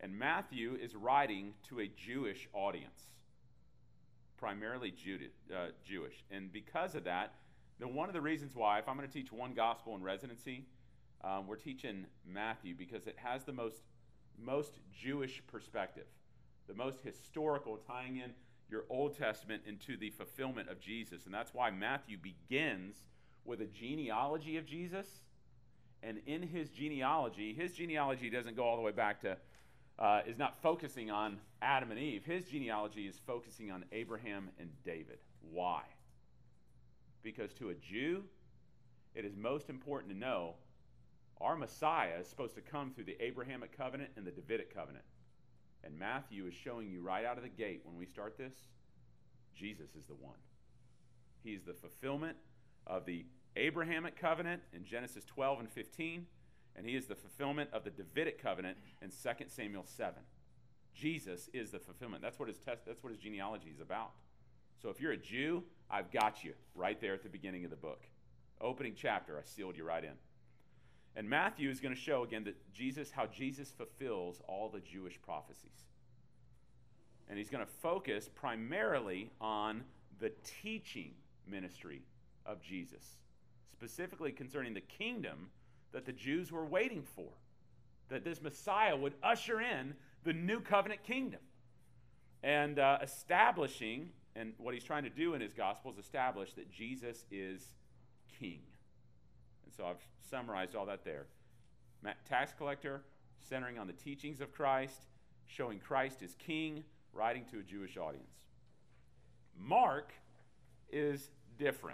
And Matthew is writing to a Jewish audience, primarily Jude, uh, Jewish. And because of that, the, one of the reasons why, if I'm going to teach one gospel in residency, um, we're teaching Matthew because it has the most, most Jewish perspective, the most historical, tying in your Old Testament into the fulfillment of Jesus. And that's why Matthew begins with a genealogy of Jesus. And in his genealogy, his genealogy doesn't go all the way back to, uh, is not focusing on Adam and Eve. His genealogy is focusing on Abraham and David. Why? Because to a Jew, it is most important to know our Messiah is supposed to come through the Abrahamic covenant and the Davidic covenant. And Matthew is showing you right out of the gate when we start this, Jesus is the one. He's the fulfillment of the Abrahamic covenant in Genesis twelve and fifteen, and he is the fulfillment of the Davidic covenant in Second Samuel seven. Jesus is the fulfillment. That's what his test, that's what his genealogy is about. So if you're a Jew, I've got you right there at the beginning of the book. Opening chapter, I sealed you right in. And Matthew is going to show again that Jesus, how Jesus fulfills all the Jewish prophecies. And he's going to focus primarily on the teaching ministry of Jesus, specifically concerning the kingdom that the Jews were waiting for, that this Messiah would usher in the new covenant kingdom. And uh, establishing, and what he's trying to do in his gospel is establish that Jesus is king. And so I've summarized all that there. Tax collector, centering on the teachings of Christ, showing Christ as king, writing to a Jewish audience. Mark is different.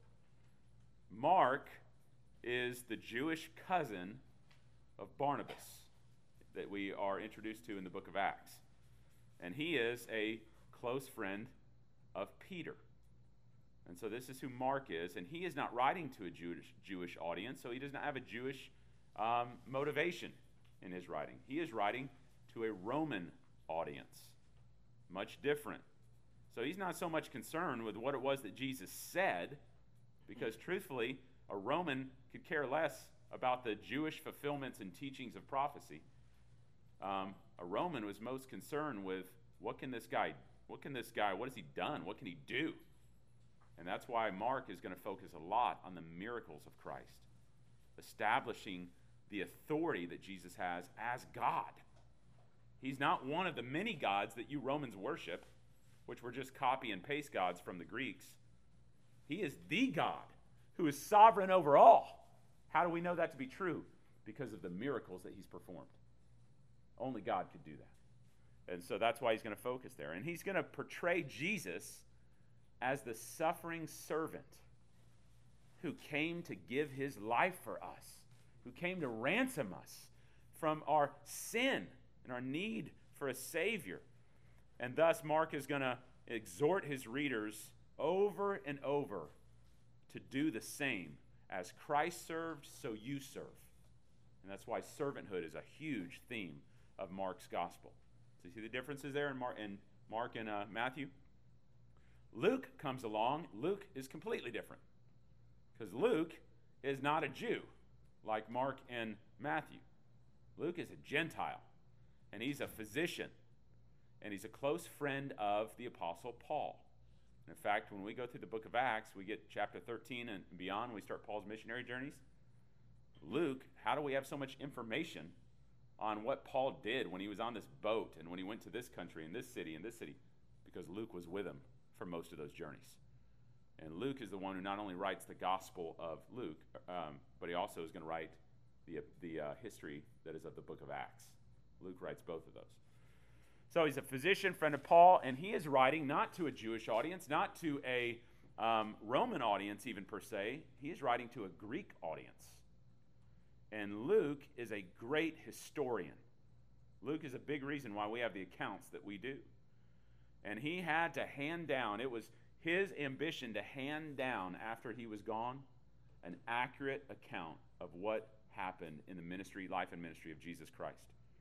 Mark is the Jewish cousin of Barnabas that we are introduced to in the book of Acts. And he is a close friend of Peter. And so this is who Mark is, and he is not writing to a Jewish, Jewish audience, so he does not have a Jewish um, motivation in his writing. He is writing to a Roman audience, much different. So he's not so much concerned with what it was that Jesus said, because truthfully, a Roman could care less about the Jewish fulfillments and teachings of prophecy. Um, a Roman was most concerned with what can this guy, what can this guy, what has he done? What can he do? And that's why Mark is going to focus a lot on the miracles of Christ, establishing the authority that Jesus has as God. He's not one of the many gods that you Romans worship, which were just copy and paste gods from the Greeks. He is the God who is sovereign over all. How do we know that to be true? Because of the miracles that he's performed. Only God could do that. And so that's why he's going to focus there. And he's going to portray Jesus as the suffering servant who came to give his life for us, who came to ransom us from our sin and our need for a Savior. And thus, Mark is going to exhort his readers over and over to do the same. As Christ served, so you serve. And that's why servanthood is a huge theme of Mark's gospel. So you see the differences there in Mark, in Mark and uh, Matthew? Luke comes along. Luke is completely different, because Luke is not a Jew like Mark and Matthew. Luke is a Gentile, and he's a physician, and he's a close friend of the Apostle Paul. In fact, when we go through the book of Acts, we get chapter thirteen and beyond, we start Paul's missionary journeys. Luke, how do we have so much information on what Paul did when he was on this boat and when he went to this country and this city and this city? Because Luke was with him for most of those journeys. And Luke is the one who not only writes the gospel of Luke, um, but he also is going to write the, the uh, history that is of the book of Acts. Luke writes both of those. So he's a physician, friend of Paul, and he is writing not to a Jewish audience, not to a um, Roman audience even per se. He is writing to a Greek audience. And Luke is a great historian. Luke is a big reason why we have the accounts that we do. And he had to hand down, it was his ambition to hand down, after he was gone, an accurate account of what happened in the ministry, life and ministry of Jesus Christ.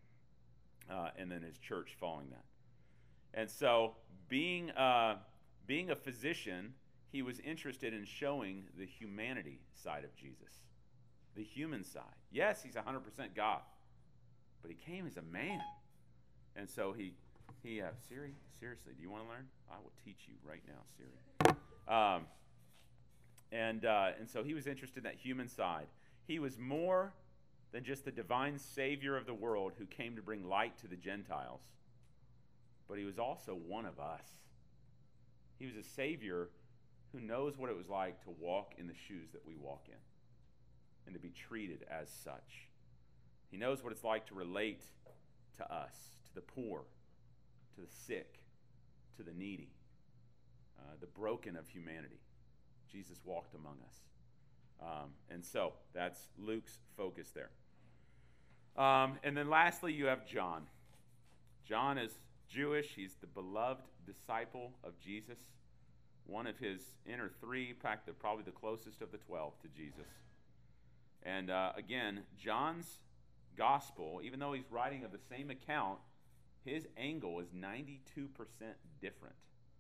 Uh, and then his church following that. And so, being, uh, being a physician, he was interested in showing the humanity side of Jesus, the human side. Yes, he's one hundred percent God, but he came as a man. And so he, he uh, Siri, seriously, do you want to learn? I will teach you right now, Siri. Um, and, uh, and so he was interested in that human side. He was more than just the divine Savior of the world who came to bring light to the Gentiles, but he was also one of us. He was a Savior who knows what it was like to walk in the shoes that we walk in and to be treated as such. He knows what it's like to relate to us, to the poor, to the sick, to the needy, uh, the broken of humanity. Jesus walked among us. Um, and so that's Luke's focus there. Um, and then lastly, you have John. John is Jewish. He's the beloved disciple of Jesus, one of his inner three, in fact, the, probably the closest of the twelve to Jesus. And uh, again, John's gospel, even though he's writing of the same account, his angle is ninety-two percent different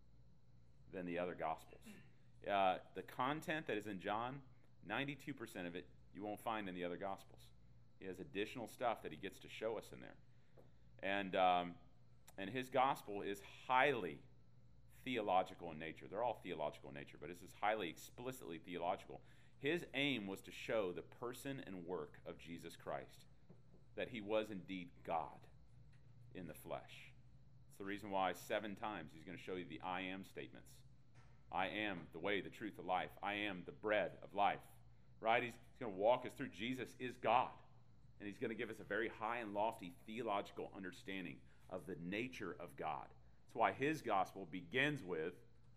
than the other gospels. Uh, the content that is in John, ninety-two percent of it you won't find in the other gospels. He has additional stuff that he gets to show us in there. And, um, and his gospel is highly theological in nature. They're all theological in nature, but this is highly explicitly theological. His aim was to show the person and work of Jesus Christ, that he was indeed God in the flesh. It's the reason why seven times he's going to show you the I am statements. I am the way, the truth, the life. I am the bread of life. Right? He's, he's going to walk us through. Jesus is God. And he's going to give us a very high and lofty theological understanding of the nature of God. That's why his gospel begins with,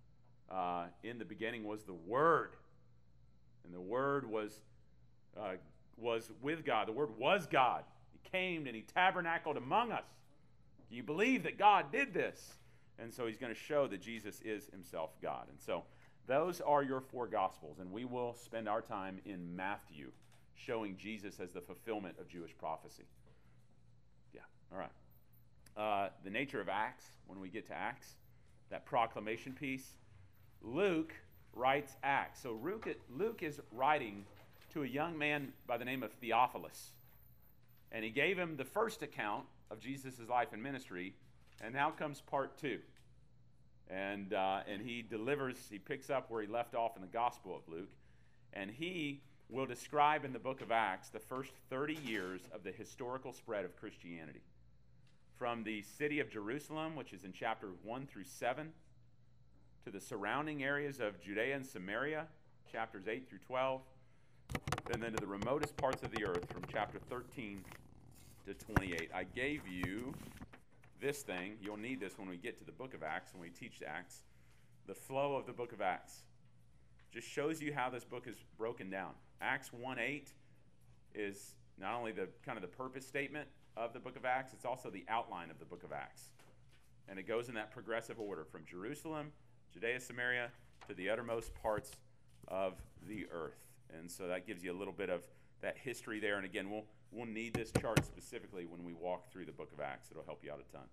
uh, in the beginning was the Word. And the Word was, uh, was with God. The Word was God. He came and he tabernacled among us. Do you believe that God did this? And so he's going to show that Jesus is himself God. And so those are your four Gospels. And we will spend our time in Matthew, showing Jesus as the fulfillment of Jewish prophecy. Yeah, all right. Uh, the nature of Acts, when we get to Acts, that proclamation piece, Luke writes Acts. So Luke, Luke is writing to a young man by the name of Theophilus. And he gave him the first account of Jesus' life and ministry, and now comes part two. And, uh, and he delivers, he picks up where he left off in the Gospel of Luke, and he will describe in the book of Acts the first thirty years of the historical spread of Christianity. From the city of Jerusalem, which is in chapters one through seven, to the surrounding areas of Judea and Samaria, chapters eight through twelve, and then to the remotest parts of the earth from chapter thirteen to twenty-eight. I gave you this thing. You'll need this when we get to the book of Acts, when we teach Acts. The flow of the book of Acts just shows you how this book is broken down. Acts one eight is not only the kind of the purpose statement of the book of Acts, it's also the outline of the book of Acts. And it goes in that progressive order from Jerusalem, Judea, Samaria, to the uttermost parts of the earth. And so that gives you a little bit of that history there. And again, we'll we'll need this chart specifically when we walk through the book of Acts. It'll help you out a ton.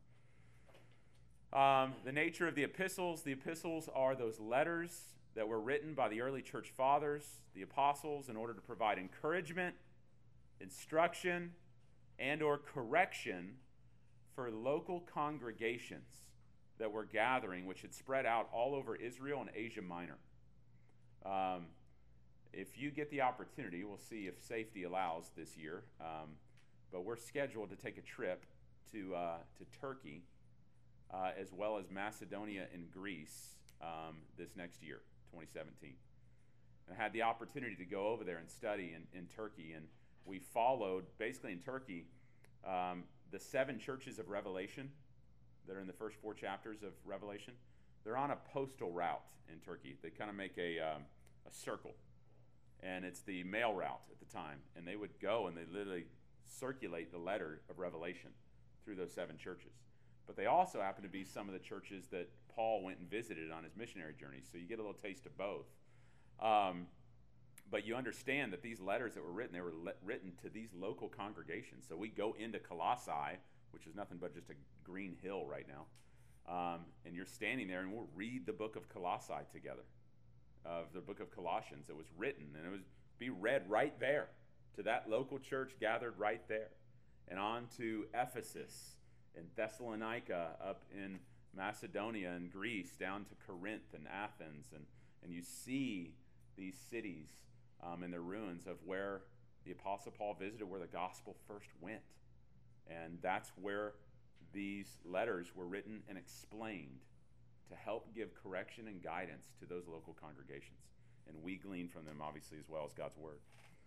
Um, the nature of the epistles. The epistles are those letters that were written by the early church fathers, the apostles, in order to provide encouragement, instruction, and or correction for local congregations that were gathering, which had spread out all over Israel and Asia Minor. Um, if you get the opportunity, we'll see if safety allows this year, um, but we're scheduled to take a trip to, uh, to Turkey, uh, as well as Macedonia and Greece um, this next year, twenty seventeen. I had the opportunity to go over there and study in, in Turkey, and we followed, basically in Turkey, um, the seven churches of Revelation that are in the first four chapters of Revelation. They're on a postal route in Turkey. They kind of make a, um, a circle, and it's the mail route at the time. And they would go and they literally circulate the letter of Revelation through those seven churches. But they also happen to be some of the churches that Paul went and visited on his missionary journey, so you get a little taste of both. Um, but you understand that these letters that were written, they were le- written to these local congregations. So we go into Colossae, which is nothing but just a green hill right now, um, and you're standing there, and we'll read the book of Colossae together, of the book of Colossians. It was written, and it was be read right there to that local church gathered right there, and on to Ephesus, in Thessalonica, up in Macedonia and Greece, down to Corinth and Athens, and, and you see these cities um, and the ruins of where the Apostle Paul visited, where the gospel first went. And that's where these letters were written and explained to help give correction and guidance to those local congregations. And we glean from them, obviously, as well as God's word.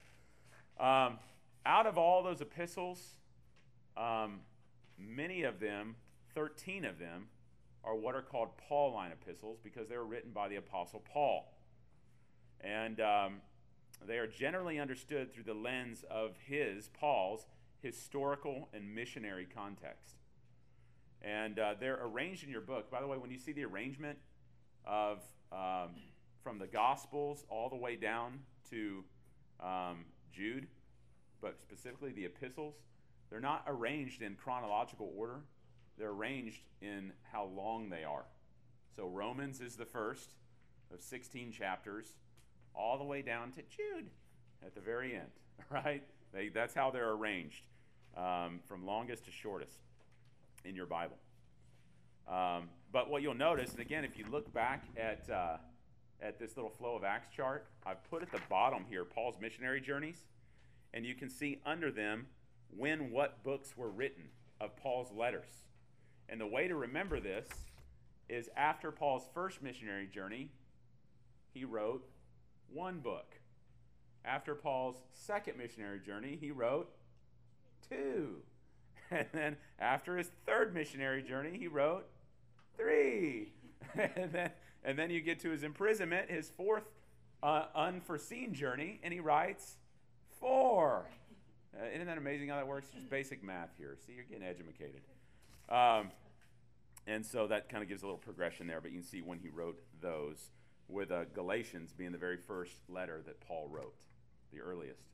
Um, out of all those epistles, um, many of them, thirteen of them, are what are called Pauline epistles because they were written by the Apostle Paul. And um, they are generally understood through the lens of his, Paul's, historical and missionary context. And uh, they're arranged in your book. By the way, when you see the arrangement of um, from the Gospels all the way down to um, Jude, but specifically the epistles, they're not arranged in chronological order. They're arranged in how long they are. So Romans is the first of sixteen chapters, all the way down to Jude at the very end, right? They, that's how they're arranged, um, from longest to shortest in your Bible. Um, but what you'll notice, and again, if you look back at uh, at this little flow of Acts chart, I've put at the bottom here Paul's missionary journeys, and you can see under them when what books were written of Paul's letters. And the way to remember this is after Paul's first missionary journey, he wrote one book. After Paul's second missionary journey, he wrote two. And then after his third missionary journey, he wrote three. and, then, and then you get to his imprisonment, his fourth uh, unforeseen journey, and he writes four. Uh, isn't that amazing how that works? Just basic math here. See, you're getting educated. Um, and so that kind of gives a little progression there, but you can see when he wrote those, with uh, Galatians being the very first letter that Paul wrote, the earliest.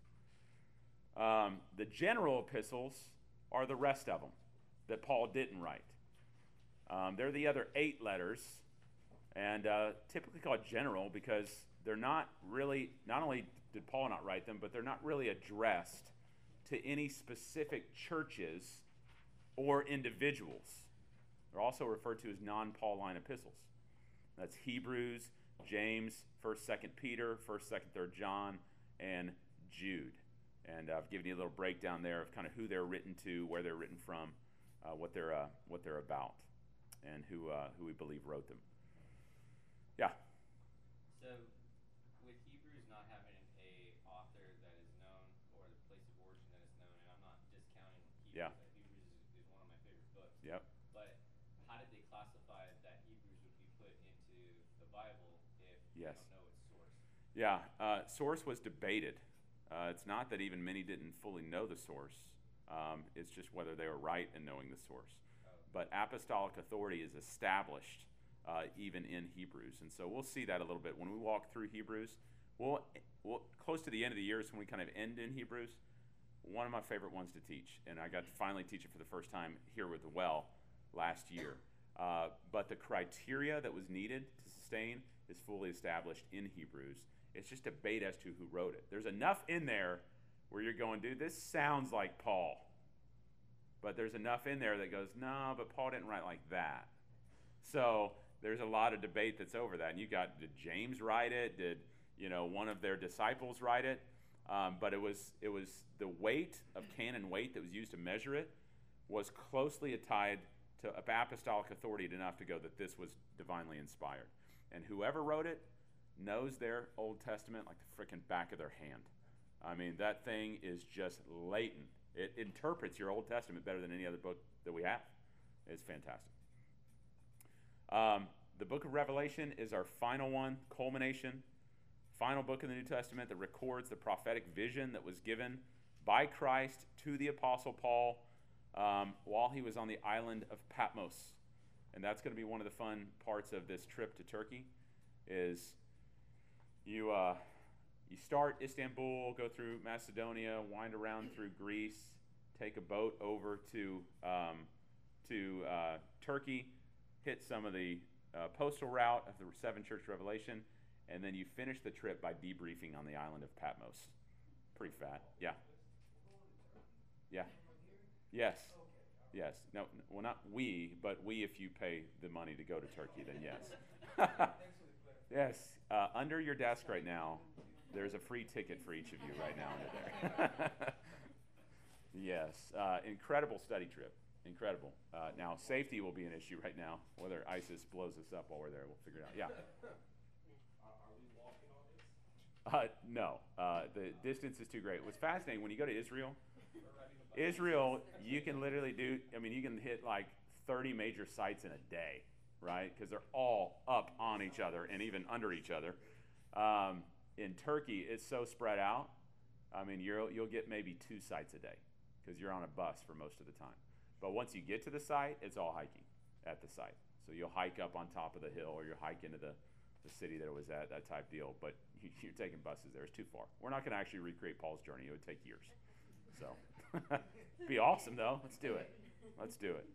Um, the general epistles are the rest of them that Paul didn't write. Um, they're the other eight letters, and uh, typically called general because they're not really, not only did Paul not write them, but they're not really addressed to any specific churches or individuals. They're also referred to as non-Pauline epistles. That's Hebrews, James, first, second Peter, first, second, third John, and Jude. And I've given you a little breakdown there of kind of who they're written to, where they're written from, uh, what they're uh, what they're about, and who uh, who we believe wrote them. Yeah. So, with Hebrews not having a author that is known or the place of origin that is known, and I'm not discounting Hebrews. Yeah. Like Hebrews is, is one of my favorite books. Yep. But how did they classify that Hebrews would be put into the Bible if Yes. you don't know its source? Yeah. Uh, source was debated. Uh, it's not that even many didn't fully know the source. Um, it's just whether they were right in knowing the source. Oh. But apostolic authority is established uh, even in Hebrews. And so we'll see that a little bit. When we walk through Hebrews, we'll, we'll close to the end of the year is when we kind of end in Hebrews. One of my favorite ones to teach. And I got to finally teach it for the first time here with the Well last year. Uh, but the criteria that was needed to sustain is fully established in Hebrews. It's just debate as to who wrote it. There's enough in there where you're going, dude, this sounds like Paul. But there's enough in there that goes, no, but Paul didn't write like that. So there's a lot of debate that's over that. And you got, did James write it? Did, you know, one of their disciples write it? Um, but it was it was the weight of canon weight that was used to measure it was closely tied to apostolic authority enough to go that this was divinely inspired. And whoever wrote it knows their Old Testament like the frickin' back of their hand. I mean, that thing is just latent. It interprets your Old Testament better than any other book that we have. It's fantastic. Um, the book of Revelation is our final one, culmination, final book in the New Testament that records the prophetic vision that was given by Christ to the Apostle Paul um, while he was on the island of Patmos. And that's going to be one of the fun parts of this trip to Turkey is you uh, you start Istanbul, go through Macedonia, wind around through Greece, take a boat over to um, to uh, Turkey, hit some of the uh, postal route of the Seven Church Revelation, and then you finish the trip by debriefing on the island of Patmos. Pretty fat, yeah. Yeah. Yes. Yes. No, n- well, not we, but we if you pay the money to go to Turkey, then yes. Yes. Uh, under your desk right now, there's a free ticket for each of you right now under there. Yes. Uh, incredible study trip. Incredible. Uh, now, safety will be an issue right now. Whether ISIS blows us up while we're there, we'll figure it out. Yeah. Are, are we walking on this? Uh, no, uh, the distance is too great. What's fascinating, when you go to Israel, Israel, you can literally do, I mean, you can hit like thirty major sites in a day, right? Because they're all up on each other and even under each other. Um, in Turkey, it's so spread out. I mean, you'll, you'll get maybe two sites a day because you're on a bus for most of the time. But once you get to the site, it's all hiking at the site. So you'll hike up on top of the hill, or you'll hike into the, the city that it was at, that type deal. But you, you're taking buses there. It's too far. We're not going to actually recreate Paul's journey. It would take years. So, be awesome, though. Let's do it. Let's do it.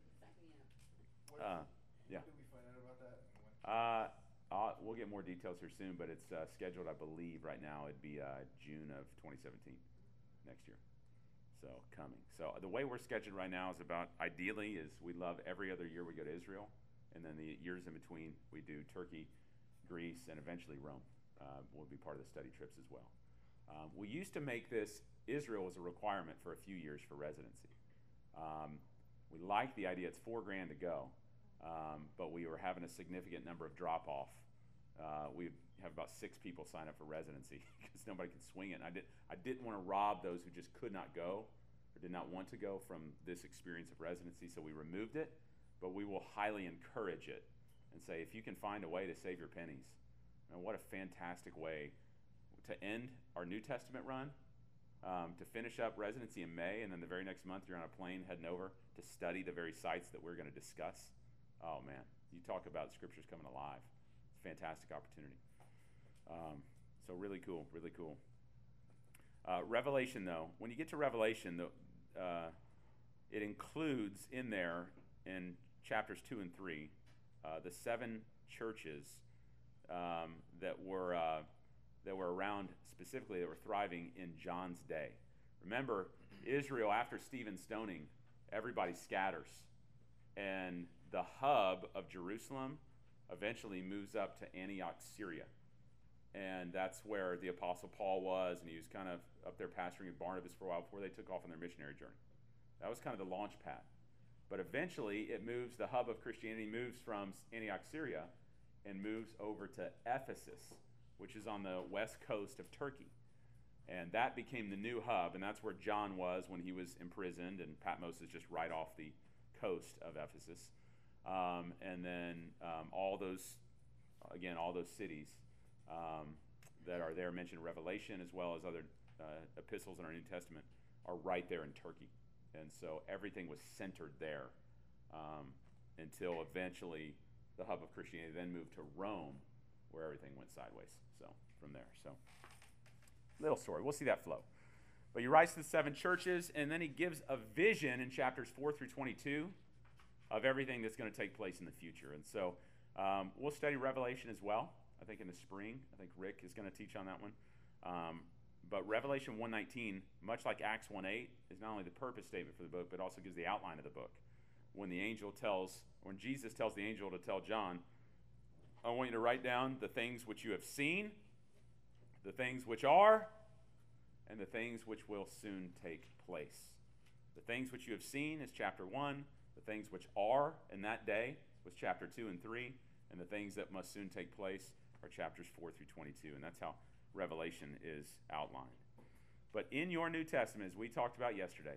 Uh, yeah. When did we find out about that? And when? Uh, uh, we'll get more details here soon, but it's uh, scheduled, I believe, right now. It'd be uh, June of twenty seventeen, next year. So coming. So the way we're scheduled right now is about, ideally, is we love every other year we go to Israel, and then the years in between we do Turkey, Greece, and eventually Rome. Uh, will be part of the study trips as well. Um, we used to make this Israel as a requirement for a few years for residency. Um, we like the idea. It's four grand to go, um, but we were having a significant number of drop off. Uh, we have about six people sign up for residency because nobody can swing it. And I did. I didn't want to rob those who just could not go or did not want to go from this experience of residency, so we removed it. But we will highly encourage it and say, if you can find a way to save your pennies, and what a fantastic way to end our New Testament run, um, to finish up residency in May, and then the very next month you're on a plane heading over to study the very sites that we're going to discuss. Oh man, you talk about scriptures coming alive. It's a fantastic opportunity. Um, so really cool, really cool. Uh, Revelation, though, when you get to Revelation, the, uh, it includes in there in chapters two and three uh, the seven churches um, that were uh, that were around, specifically that were thriving in John's day. Remember, Israel, after Stephen's stoning, everybody scatters, and the hub of Jerusalem eventually moves up to Antioch, Syria. And that's where the Apostle Paul was, and he was kind of up there pastoring with Barnabas for a while before they took off on their missionary journey. That was kind of the launch pad. But eventually it moves, the hub of Christianity moves from Antioch, Syria, and moves over to Ephesus, which is on the west coast of Turkey. And that became the new hub, and that's where John was when he was imprisoned, and Patmos is just right off the coast of Ephesus. Um, and then um, all those, again, all those cities um, that are there mentioned in Revelation, as well as other uh, epistles in our New Testament, are right there in Turkey. And so everything was centered there um, until eventually the hub of Christianity then moved to Rome, where everything went sideways. So from there, so little story. We'll see that flow. But he writes to the seven churches, and then he gives a vision in chapters four through twenty-two of everything that's going to take place in the future. And so um, we'll study Revelation as well. I think in the spring. I think Rick is going to teach on that one. Um, but Revelation one nineteen, much like Acts one eight, is not only the purpose statement for the book, but also gives the outline of the book. When the angel tells, when Jesus tells the angel to tell John, I want you to write down the things which you have seen, the things which are, and the things which will soon take place. The things which you have seen is chapter one. The things which are in that day was chapter two and three. And the things that must soon take place are chapters four through twenty-two. And that's how Revelation is outlined. But in your New Testament, as we talked about yesterday,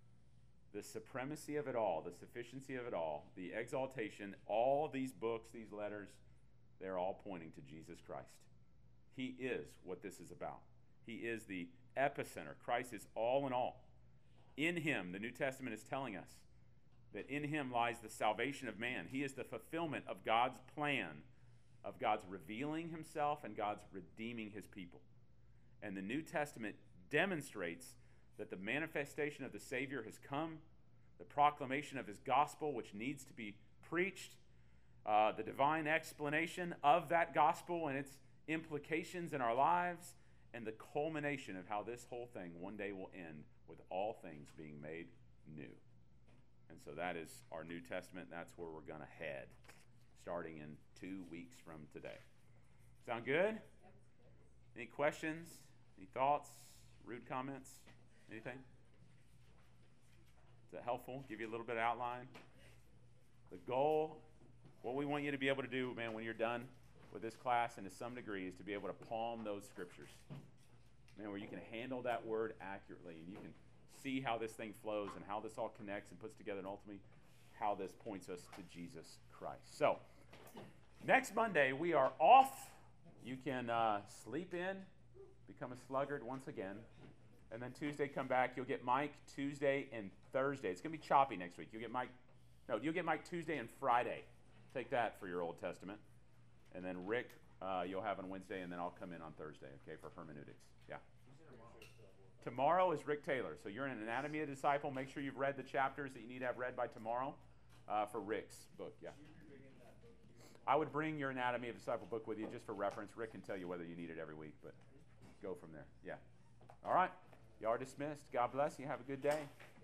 the supremacy of it all, the sufficiency of it all, the exaltation, all these books, these letters, they're all pointing to Jesus Christ. He is what this is about. He is the epicenter. Christ is all in all. In him, the New Testament is telling us that in him lies the salvation of man. He is the fulfillment of God's plan, of God's revealing himself and God's redeeming his people. And the New Testament demonstrates that the manifestation of the Savior has come, the proclamation of his gospel, which needs to be preached, uh, the divine explanation of that gospel and its implications in our lives, and the culmination of how this whole thing one day will end with all things being made new. And so that is our New Testament. That's where we're going to head, starting in two weeks from today. Sound good? Any questions? Any thoughts? Rude comments? Anything? Is that helpful? Give you a little bit of outline? The goal, what we want you to be able to do, man, when you're done with this class, and to some degree, is to be able to palm those scriptures. Man, where you can handle that word accurately, and you can see how this thing flows and how this all connects and puts together, and ultimately how this points us to Jesus Christ. So, next Monday, we are off. You can uh, sleep in, become a sluggard once again. And then Tuesday, come back. You'll get Mike Tuesday and Thursday. It's going to be choppy next week. You'll get Mike, no, you'll get Mike Tuesday and Friday. Take that for your Old Testament. And then Rick, uh, you'll have on Wednesday, and then I'll come in on Thursday, okay, for hermeneutics. Yeah. Tomorrow is Rick Taylor. So you're in an Anatomy of a Disciple. Make sure you've read the chapters that you need to have read by tomorrow uh, for Rick's book. Yeah. I would bring your Anatomy of a Disciple book with you just for reference. Rick can tell you whether you need it every week, but go from there. Yeah. All right. You are dismissed. God bless you. Have a good day.